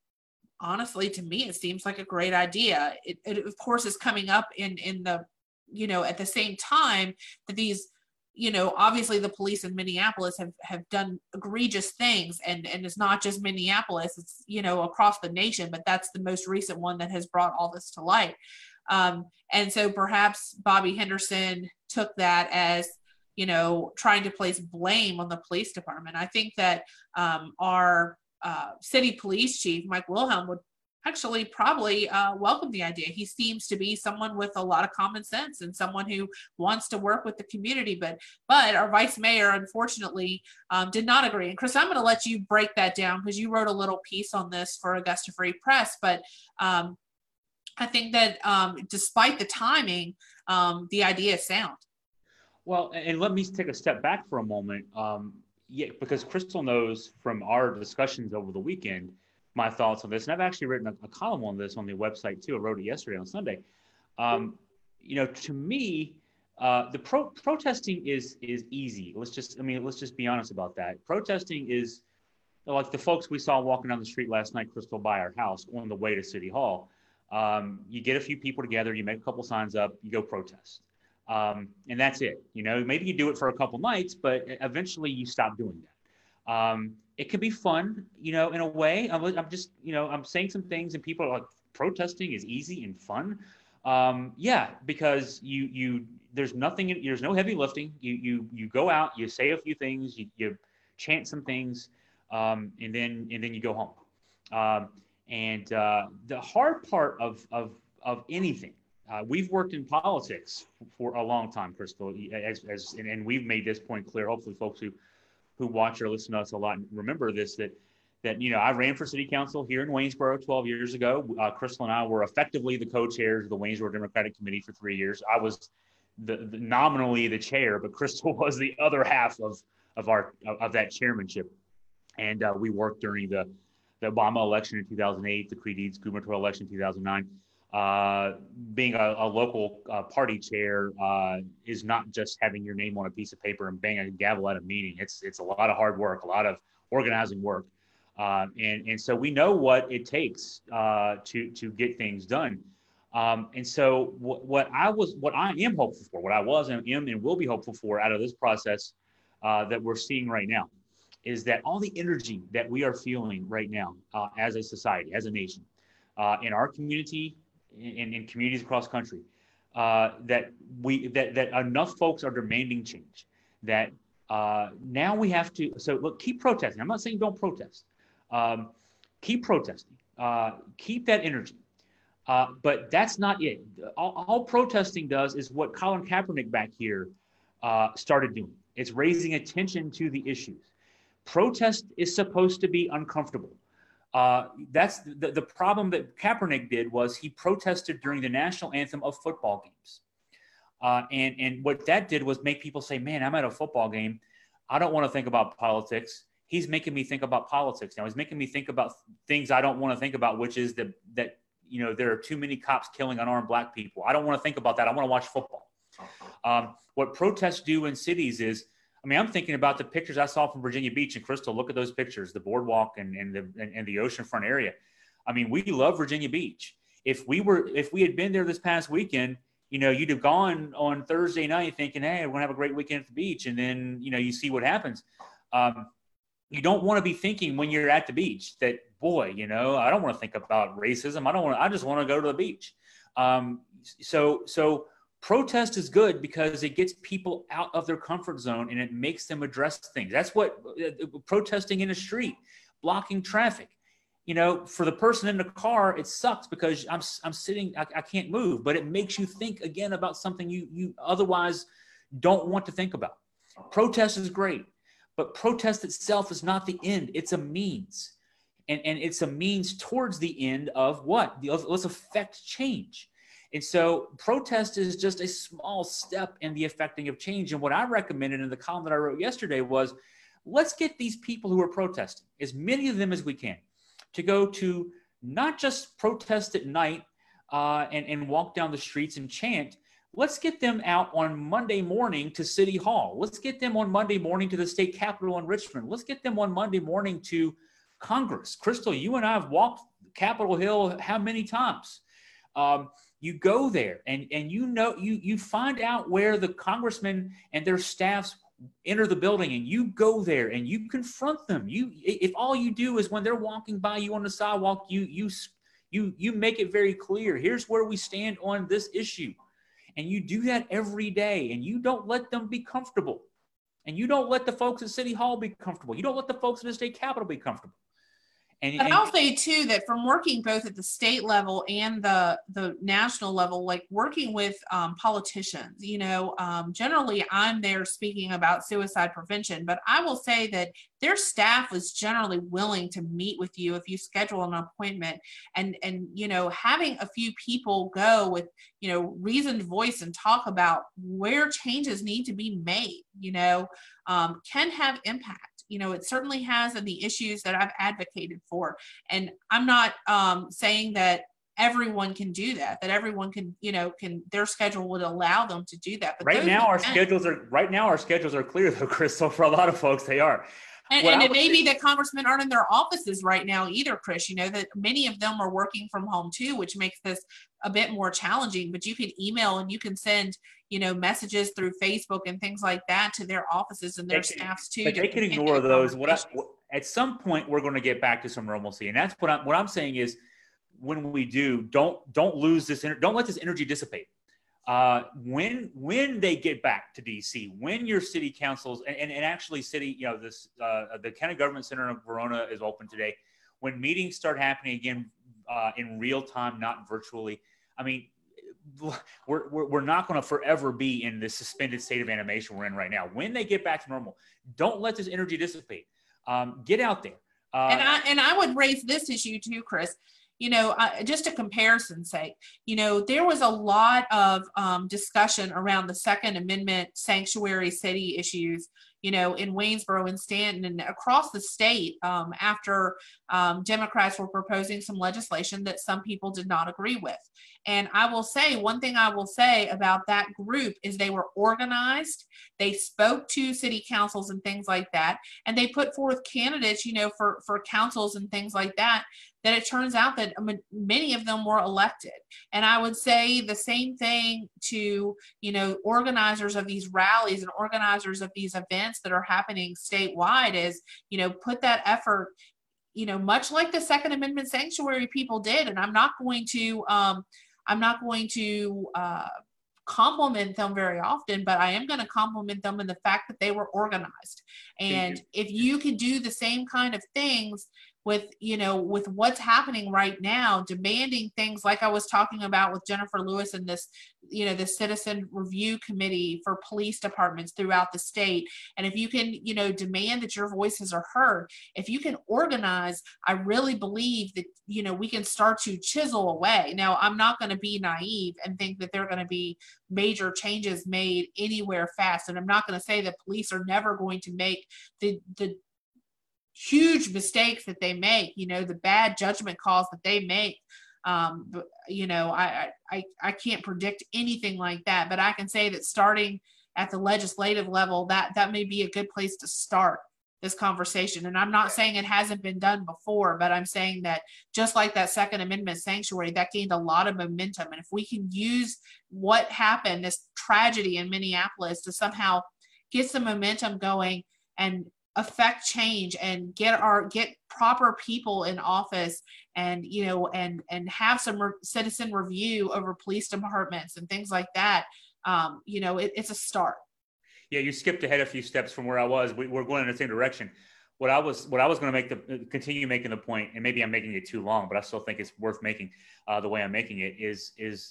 S2: honestly, to me, it seems like a great idea. It, it of course is coming up in, in the, you know, at the same time that these, you know, obviously the police in Minneapolis have, have done egregious things, and, and it's not just Minneapolis, it's, you know, across the nation, but that's the most recent one that has brought all this to light. Um, and so perhaps Bobby Henderson took that as, you know, trying to place blame on the police department. I think that um, our uh, city police chief, Mike Wilhelm, would actually probably uh, welcome the idea. He seems to be someone with a lot of common sense and someone who wants to work with the community. But but our vice mayor, unfortunately, um, did not agree. And Chris, I'm going to let you break that down because you wrote a little piece on this for Augusta Free Press. But um, I think that um, despite the timing, um, the idea is sound.
S1: Well, and let me take a step back for a moment. Um, yeah, because Crystal knows from our discussions over the weekend my thoughts on this, and I've actually written a, a column on this on the website too. I wrote it yesterday on Sunday. Um, you know, to me, uh, the pro- protesting is is easy. Let's just, I mean, let's just be honest about that. Protesting is like the folks we saw walking down the street last night, Crystal, by our house on the way to City Hall. Um, you get a few people together, you make a couple signs up, you go protest. Um, and that's it. You know, maybe you do it for a couple nights, but eventually you stop doing that. Um, it can be fun, you know, in a way. I'm, I'm just, you know, I'm saying some things and people are like, protesting is easy and fun. Um, yeah, because you, you, there's nothing, there's no heavy lifting. You, you, you go out, you say a few things, you, you chant some things, um, and then, and then you go home. Um, and, uh, the hard part of, of, of anything, Uh, we've worked in politics for a long time, Crystal, as, as, and, and we've made this point clear. Hopefully folks who, who watch or listen to us a lot remember this, that, that, you know, I ran for city council here in Waynesboro twelve years ago. Uh, Crystal and I were effectively the co-chairs of the Waynesboro Democratic Committee for three years. I was the, the nominally the chair, but Crystal was the other half of, of our, of that chairmanship. And uh, we worked during the, the Obama election in two thousand eight, the Creed Eads gubernatorial election in two thousand nine. Uh, being a, a local uh, party chair uh, is not just having your name on a piece of paper and bang a gavel at a meeting. It's it's a lot of hard work, a lot of organizing work, uh, and and so we know what it takes uh, to to get things done. Um, and so what, what I was, what I am hopeful for, what I was and am and will be hopeful for out of this process uh, that we're seeing right now, is that all the energy that we are feeling right now uh, as a society, as a nation, uh, in our community. In, in communities across country, uh, that we that that enough folks are demanding change. That uh, now we have to. So look, keep protesting. I'm not saying don't protest. Um, keep protesting. Uh, keep that energy. Uh, but that's not it. All, all protesting does is what Colin Kaepernick back here uh, started doing. It's raising attention to the issues. Protest is supposed to be uncomfortable. Uh, that's the, the problem that Kaepernick did was he protested during the national anthem of football games. Uh, and, and what that did was make people say, man, I'm at a football game. I don't want to think about politics. He's making me think about politics now. He's making me think about things I don't want to think about, which is that, that, you know, there are too many cops killing unarmed black people. I don't want to think about that. I want to watch football. Um, what protests do in cities is, I mean, I'm thinking about the pictures I saw from Virginia Beach and Crystal. Look at those pictures, the boardwalk and, and the and, and the oceanfront area. I mean, we love Virginia Beach. If we were, if we had been there this past weekend, you know, you'd have gone on Thursday night thinking, hey, we're gonna have a great weekend at the beach, and then you know you see what happens. Um, you don't want to be thinking when you're at the beach that, boy, you know, I don't want to think about racism. I don't want. I just want to go to the beach. Um, so so. Protest is good because it gets people out of their comfort zone and it makes them address things. That's what uh, protesting in the street, blocking traffic. You know, for the person in the car, it sucks because I'm I'm sitting, I, I can't move, but it makes you think again about something you you otherwise don't want to think about. Protest is great, but protest itself is not the end. It's a means, and and it's a means towards the end of what? Let's affect change. And so protest is just a small step in the effecting of change. And what I recommended in the column that I wrote yesterday was, let's get these people who are protesting, as many of them as we can, to go to not just protest at night uh, and, and walk down the streets and chant. Let's get them out on Monday morning to City Hall. Let's get them on Monday morning to the state capitol in Richmond. Let's get them on Monday morning to Congress. Crystal, you and I have walked Capitol Hill how many times? Um, You go there and, and you know, you, you find out where the congressmen and their staffs enter the building, and you go there and you confront them. You, if all you do is when they're walking by you on the sidewalk, you, you, you, you make it very clear, here's where we stand on this issue. And you do that every day, and you don't let them be comfortable, and you don't let the folks at City Hall be comfortable. You don't let the folks at the state capitol be comfortable. And,
S2: but
S1: and,
S2: I'll say too that from working both at the state level and the the national level, like working with um, politicians, you know, um, generally I'm there speaking about suicide prevention, but I will say that their staff is generally willing to meet with you if you schedule an appointment, and and you know, having a few people go with, you know, reasoned voice and talk about where changes need to be made, you know, um, can have impact. You know, it certainly has in the issues that I've advocated for. And I'm not um, saying that everyone can do that, that everyone can, you know, can, their schedule would allow them to do that. But
S1: right now our
S2: can.
S1: schedules are, right now our schedules are clear though, Crystal, for a lot of folks, they are.
S2: And, and it may be that congressmen aren't in their offices right now either, Chris. You know, that many of them are working from home too, which makes this a bit more challenging. But you can email and you can send, you know, messages through Facebook and things like that to their offices and their
S1: they can,
S2: staffs too.
S1: But
S2: to
S1: they can ignore those. What I, what, at some point, we're going to get back to some normalcy, and that's what I'm. What I'm saying is, when we do, don't don't lose this. Don't let this energy dissipate. Uh, when when they get back to D C, when your city councils and, and, and actually city, you know, this uh, the County Government Center in Verona is open today. When meetings start happening again uh, in real time, not virtually, I mean, we're we're, we're not going to forever be in this suspended state of animation we're in right now. When they get back to normal, don't let this energy dissipate. Um, get out there. Uh,
S2: and I and I would raise this issue too, Chris. You know, uh, just a comparison's sake, you know, there was a lot of um, discussion around the Second Amendment sanctuary city issues, you know, in Waynesboro and Stanton and across the state um, after um, Democrats were proposing some legislation that some people did not agree with. And I will say, one thing I will say about that group is they were organized. They spoke to city councils and things like that. And they put forth candidates, you know, for, for councils and things like that, that it turns out that many of them were elected. And I would say the same thing to, you know, organizers of these rallies and organizers of these events that are happening statewide is, you know, put that effort, you know, much like the Second Amendment sanctuary people did. And I'm not going to, um, I'm not going to uh, compliment them very often, but I am going to compliment them in the fact that they were organized. And if you can do the same kind of things with, you know, with what's happening right now, demanding things like I was talking about with Jennifer Lewis and this, you know, the citizen review committee for police departments throughout the state. And if you can, you know, demand that your voices are heard, if you can organize, I really believe that, you know, we can start to chisel away. Now, I'm not going to be naive and think that there are going to be major changes made anywhere fast. And I'm not going to say that police are never going to make the, the, huge mistakes that they make, you know, the bad judgment calls that they make. Um, but, you know, I, I, I can't predict anything like that, but I can say that starting at the legislative level, that, that may be a good place to start this conversation. And I'm not saying it hasn't been done before, but I'm saying that just like that Second Amendment sanctuary, that gained a lot of momentum. And if we can use what happened, this tragedy in Minneapolis, to somehow get some momentum going and affect change and get our get proper people in office, and you know and and have some re- citizen review over police departments and things like that, um you know it, it's a start.
S1: Yeah, you skipped ahead a few steps from where I was. We, we're going in the same direction. What I was what I was going to make the continue making the point, and maybe I'm making it too long, but I still think it's worth making uh, the way I'm making it is is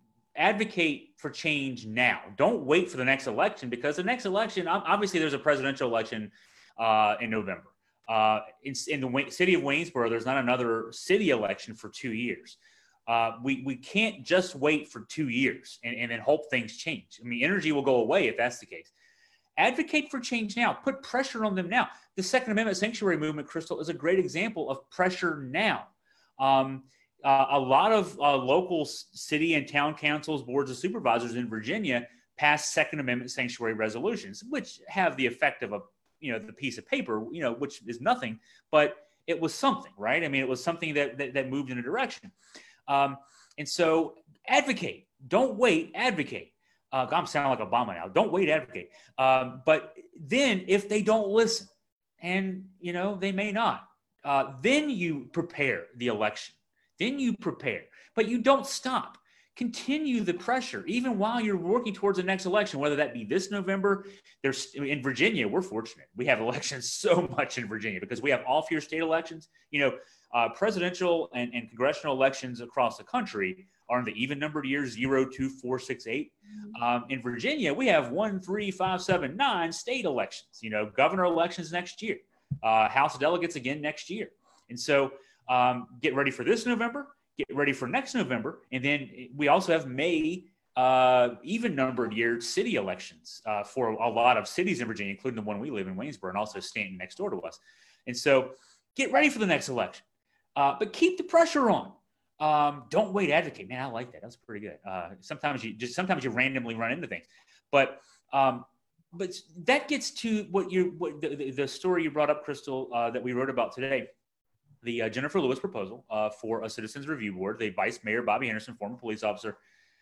S1: advocate for change now. Don't wait for the next election, because the next election, obviously there's a presidential election Uh, in November. Uh, in, in the Wa- city of Waynesboro, there's not another city election for two years. Uh, we we can't just wait for two years and, and then hope things change. I mean, energy will go away if that's the case. Advocate for change now. Put pressure on them now. The Second Amendment sanctuary movement, Crystal, is a great example of pressure now. Um, uh, a lot of uh, local city and town councils, boards of supervisors in Virginia passed Second Amendment sanctuary resolutions, which have the effect of a you know, the piece of paper, you know, which is nothing, but it was something, right? I mean, it was something that that, that moved in a direction. Um, and so advocate, don't wait, advocate. Uh, I'm sounding like Obama now. Don't wait, advocate. Um, but then if they don't listen, and, you know, they may not, uh, then you prepare the election. Then you prepare, but you don't stop. Continue the pressure, even while you're working towards the next election, whether that be this November. There's in Virginia, we're fortunate. We have elections so much in Virginia because we have off-year state elections. You know, uh, presidential and, and congressional elections across the country are in the even numbered years, zero, two, four, six, eight. Um, in Virginia, we have one, three, five, seven, nine state elections, you know, governor elections next year, uh, House of Delegates again next year. And so um, get ready for this November. Get ready for next November. And then we also have May, uh, even numbered year city elections uh, for a lot of cities in Virginia, including the one we live in, Waynesboro, and also Stanton next door to us. And so get ready for the next election, uh, but keep the pressure on. Um, don't wait, advocate. Man, I like that. That's pretty good. Uh, sometimes you just, sometimes you randomly run into things, but, um, but that gets to what you, what the, the story you brought up, Crystal, uh, that we wrote about today. The uh, Jennifer Lewis proposal uh, for a citizens review board, the Vice Mayor Bobby Henderson, former police officer,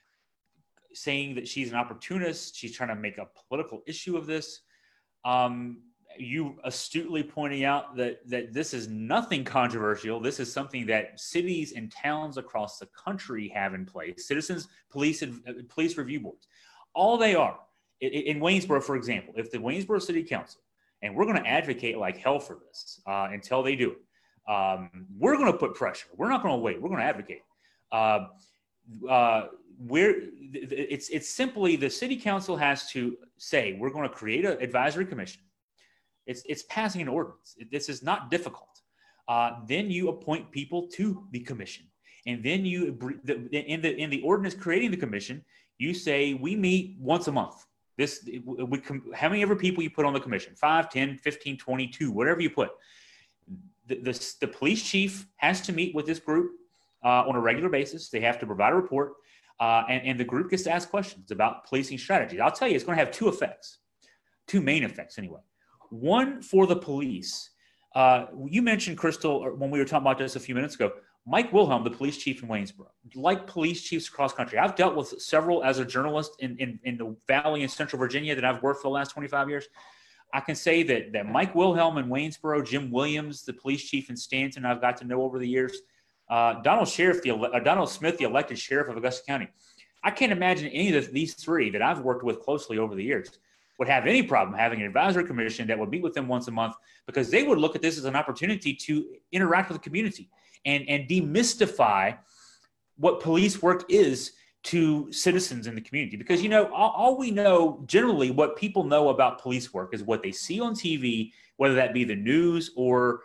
S1: saying that she's an opportunist. She's trying to make a political issue of this. Um, you astutely pointing out that that this is nothing controversial. This is something that cities and towns across the country have in place. Citizens, police, and uh, police review boards. All they are in, in Waynesboro, for example, if the Waynesboro City Council, and we're going to advocate like hell for this uh, until they do it. Um, we're going to put pressure. We're not going to wait. We're going to advocate. Uh, uh, we're, it's, it's simply the city council has to say, we're going to create an advisory commission. It's, it's passing an ordinance. This is not difficult. Uh, then you appoint people to the commission. And then you, in the, in the ordinance creating the commission, you say, we meet once a month. This, we, how many ever people you put on the commission, five, ten, fifteen, twenty-two, whatever you put. The, the, the police chief has to meet with this group uh, on a regular basis. They have to provide a report, uh, and, and the group gets to ask questions about policing strategies. I'll tell you, it's going to have two effects, two main effects anyway. One for the police. Uh, you mentioned, Crystal, when we were talking about this a few minutes ago, Mike Wilhelm, the police chief in Waynesboro, like police chiefs across country. I've dealt with several as a journalist in, in, in the Valley in Central Virginia that I've worked for the last twenty-five years. I can say that that Mike Wilhelm in Waynesboro, Jim Williams, the police chief in Stanton, I've got to know over the years, uh, Donald Sheriff, the uh, Donald Smith, the elected sheriff of Augusta County. I can't imagine any of these three that I've worked with closely over the years would have any problem having an advisory commission that would meet with them once a month, because they would look at this as an opportunity to interact with the community and, and demystify what police work is to citizens in the community. Because, you know, all, all we know, generally what people know about police work is what they see on T V, whether that be the news or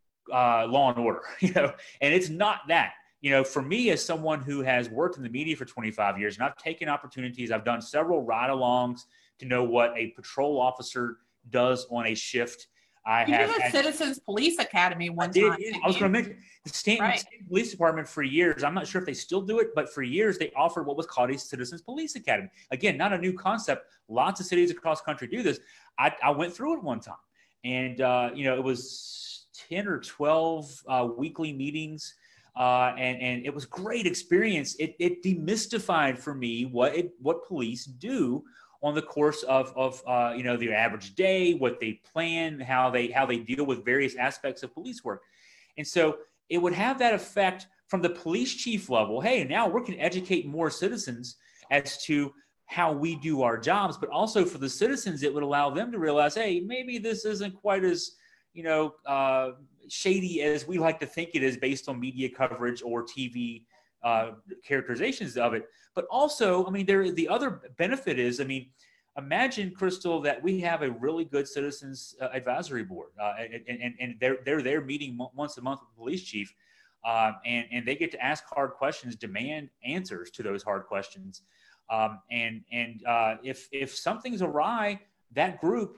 S1: uh, Law and Order, you know, and it's not that. You know, for me, as someone who has worked in the media for twenty-five years, and I've taken opportunities, I've done several ride-alongs to know what a patrol officer does on a shift. I
S2: you
S1: have
S2: did a
S1: had,
S2: Citizens Police Academy one
S1: I did,
S2: time.
S1: yeah, I was going to mention the Stanton,
S2: right.
S1: Stanton Police Department for years. I'm not sure if they still do it, but for years they offered what was called a Citizens Police Academy. Again, not a new concept. Lots of cities across the country do this. I, I went through it one time, and uh, you know, it was ten or twelve uh, weekly meetings. Uh, and, and it was a great experience. It, it demystified for me what it, what police do on the course of, of uh, you know, the average day, what they plan, how they how they deal with various aspects of police work. And so it would have that effect from the police chief level. Hey, now we can educate more citizens as to how we do our jobs, but also for the citizens, it would allow them to realize, hey, maybe this isn't quite as, you know, uh, shady as we like to think it is based on media coverage or T V uh, characterizations of it. But also, I mean, there the other benefit is, I mean, imagine, Crystal, that we have a really good citizens uh, advisory board, uh, and, and, and they're they're there meeting once a month with the police chief, um, and and they get to ask hard questions, demand answers to those hard questions, um, and and uh, if if something's awry, that group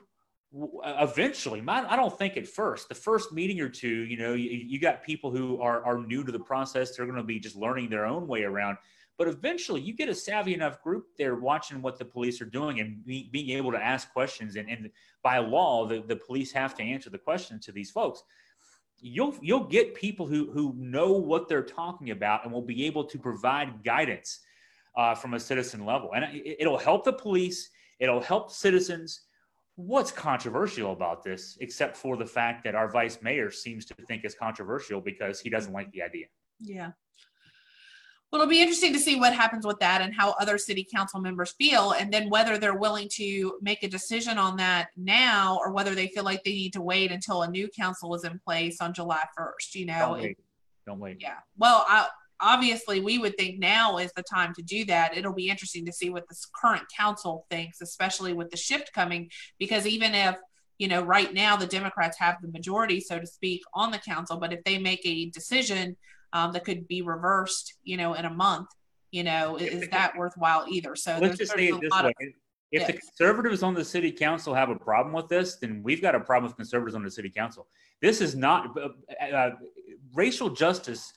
S1: eventually, I don't think at first, the first meeting or two, you know, you, you got people who are, are new to the process. They're going to be just learning their own way around. But eventually you get a savvy enough group there watching what the police are doing and be, being able to ask questions. And, and by law, the, the police have to answer the questions to these folks. You'll, you'll get people who, who know what they're talking about and will be able to provide guidance uh, from a citizen level. And it, it'll help the police. It'll help citizens. What's controversial about this, except for the fact that our vice mayor seems to think it's controversial because he doesn't like the idea?
S2: Yeah. Well, it'll be interesting to see what happens with that and how other city council members feel, and then whether they're willing to make a decision on that now or whether they feel like they need to wait until a new council is in place on July first, you know?
S1: Don't wait. Don't wait.
S2: Yeah. Well, I, obviously we would think now is the time to do that. It'll be interesting to see what this current council thinks, especially with the shift coming, because even if, you know, right now the Democrats have the majority, so to speak, on the council, but if they make a decision um, that could be reversed, you know, in a month, you know, is that worthwhile either? So
S1: let's just say it this way. Of, if yes. the conservatives on the city council have a problem with this, then we've got a problem with conservatives on the city council. This is not uh, uh, racial justice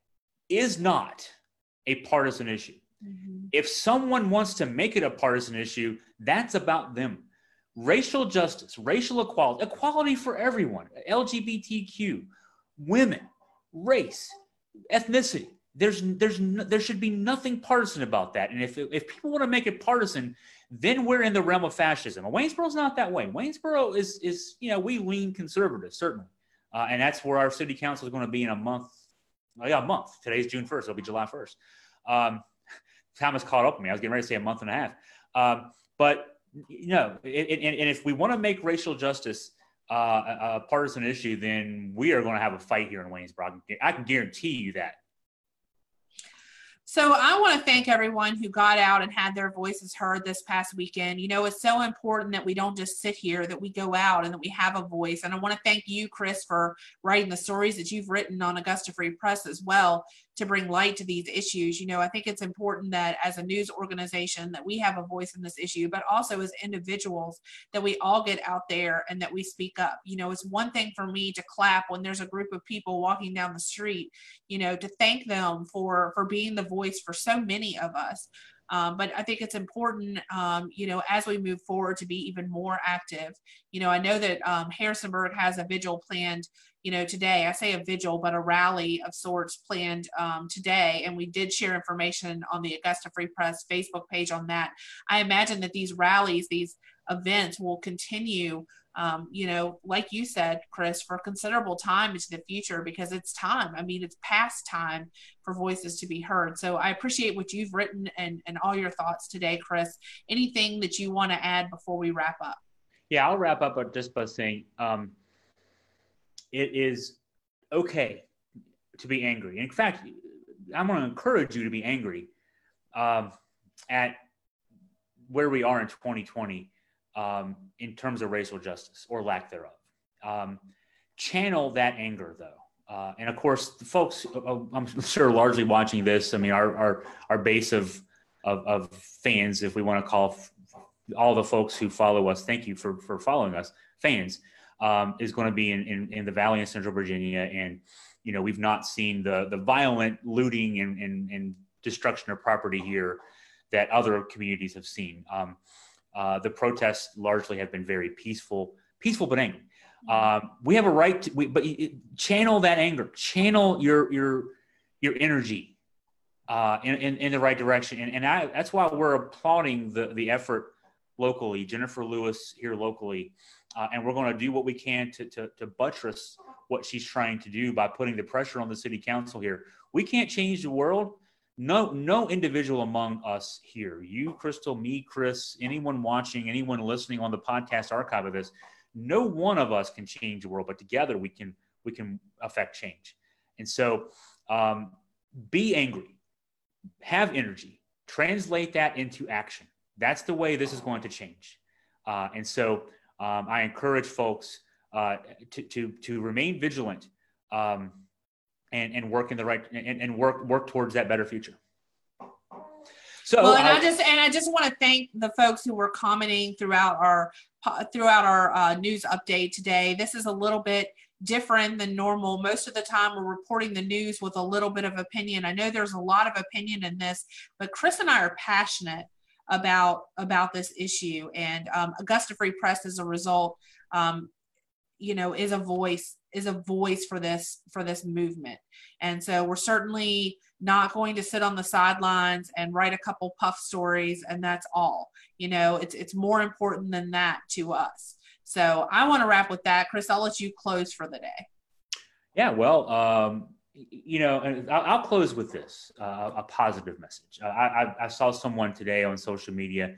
S1: is not a partisan issue. Mm-hmm. If someone wants to make it a partisan issue, that's about them. Racial justice, racial equality, equality for everyone, L G B T Q, women, race, ethnicity. There's, there's, no, there should be nothing partisan about that. And if, if people want to make it partisan, then we're in the realm of fascism. And Waynesboro's not that way. Waynesboro is, is, you know, we lean conservative, certainly. Uh, and that's where our city council is going to be in a month. Oh, yeah, a month. Today's June first. It'll be July first. Um, time has caught up with me. I was getting ready to say a month and a half. Um, but, you know, it, it, and if we want to make racial justice uh, a, a partisan issue, then we are going to have a fight here in Waynesboro. I can guarantee you that.
S2: So I want to thank everyone who got out and had their voices heard this past weekend. You know, it's so important that we don't just sit here, that we go out and that we have a voice. And I want to thank you, Chris, for writing the stories that you've written on Augusta Free Press as well to bring light to these issues. You know, I think it's important that as a news organization that we have a voice in this issue, but also as individuals that we all get out there and that we speak up. You know, it's one thing for me to clap when there's a group of people walking down the street, you know, to thank them for, for being the voice for so many of us. Um, but I think it's important, um, you know, as we move forward to be even more active. You know, I know that um, Harrisonburg has a vigil planned, you know, today. I say a vigil, but a rally of sorts planned um, today. And we did share information on the Augusta Free Press Facebook page on that. I imagine that these rallies, these events will continue, um, you know, like you said, Chris, for considerable time into the future, because it's time. I mean, it's past time for voices to be heard. So I appreciate what you've written and, and all your thoughts today, Chris. Anything that you want to add before we wrap up?
S1: Yeah, I'll wrap up just by saying um, it is okay to be angry. In fact, I'm going to encourage you to be angry um, at where we are in twenty twenty um, in terms of racial justice or lack thereof. Um, channel that anger, though. Uh, and of course, the folks, uh, I'm sure, largely watching this, I mean, our our, our base of, of, of fans, if we want to call f- all the folks who follow us, thank you for, for following us, fans, um, is going to be in, in, in the Valley and Central Virginia. And, you know, we've not seen the the violent looting and, and, and destruction of property here that other communities have seen. Um, uh, the protests largely have been very peaceful, peaceful but angry. Um, we have a right to, we, but it, channel that anger, channel your your your energy uh, in, in in the right direction, and and I, that's why we're applauding the the effort locally. Jennifer Lewis here locally, uh, and we're going to do what we can to, to to buttress what she's trying to do by putting the pressure on the city council here. We can't change the world. No, no individual among us here, you, Crystal, me, Chris, anyone watching, anyone listening on the podcast archive of this, no one of us can change the world, but together we can we can affect change. And so um, be angry, have energy, translate that into action. That's the way this is going to change. Uh, and so um, I encourage folks uh, to, to, to remain vigilant um, and, and work in the right and, and work work towards that better future. So
S2: well, and
S1: I,
S2: I just and I just want to thank the folks who were commenting throughout our throughout our uh, news update today. This is a little bit different than normal. Most of the time we're reporting the news with a little bit of opinion. I know there's a lot of opinion in this, but Chris and I are passionate about about this issue, and um, Augusta Free Press, as a result, um, you know, is a voice is a voice for this for this movement. And so we're certainly not going to sit on the sidelines and write a couple puff stories and that's all. You know, it's it's more important than that to us. So I want to wrap with that. Chris, I'll let you close for the day.
S1: Yeah, well, um, you know, and I'll, I'll close with this, uh, a positive message. I, I, I saw someone today on social media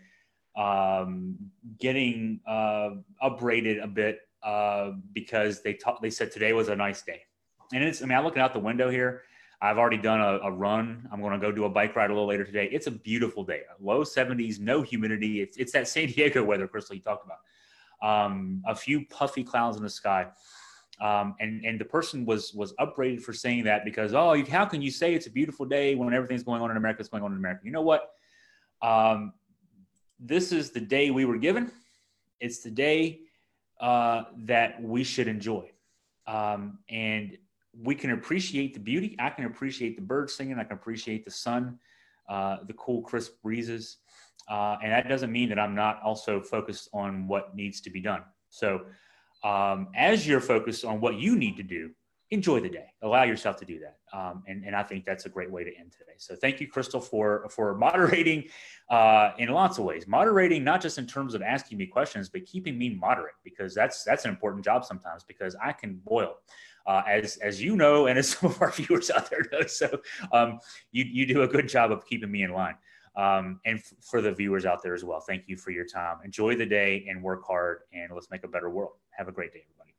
S1: um, getting uh, upbraided a bit uh, because they ta- they said today was a nice day. And it's, I mean, I'm looking out the window here. I've already done a, a run. I'm going to go do a bike ride a little later today. It's a beautiful day, low seventies, no humidity. It's, it's that San Diego weather, Crystal, you talked about. Um, a few puffy clouds in the sky. Um, and, and the person was, was upbraided for saying that because, oh, you, how can you say it's a beautiful day when everything's going on in America that's going on in America? You know what? Um, this is the day we were given. It's the day uh, that we should enjoy. Um, and we can appreciate the beauty. I can appreciate the birds singing. I can appreciate the sun, uh, the cool, crisp breezes. Uh, and that doesn't mean that I'm not also focused on what needs to be done. So um, as you're focused on what you need to do, enjoy the day. Allow yourself to do that. Um, and, and I think that's a great way to end today. So thank you, Crystal, for, for moderating uh, in lots of ways. Moderating, not just in terms of asking me questions, but keeping me moderate, because that's that's an important job sometimes, because I can boil. Uh, as as you know, and as some of our viewers out there know. So um, you, you do a good job of keeping me in line. Um, and f- for the viewers out there as well, thank you for your time. Enjoy the day and work hard, and let's make a better world. Have a great day, everybody.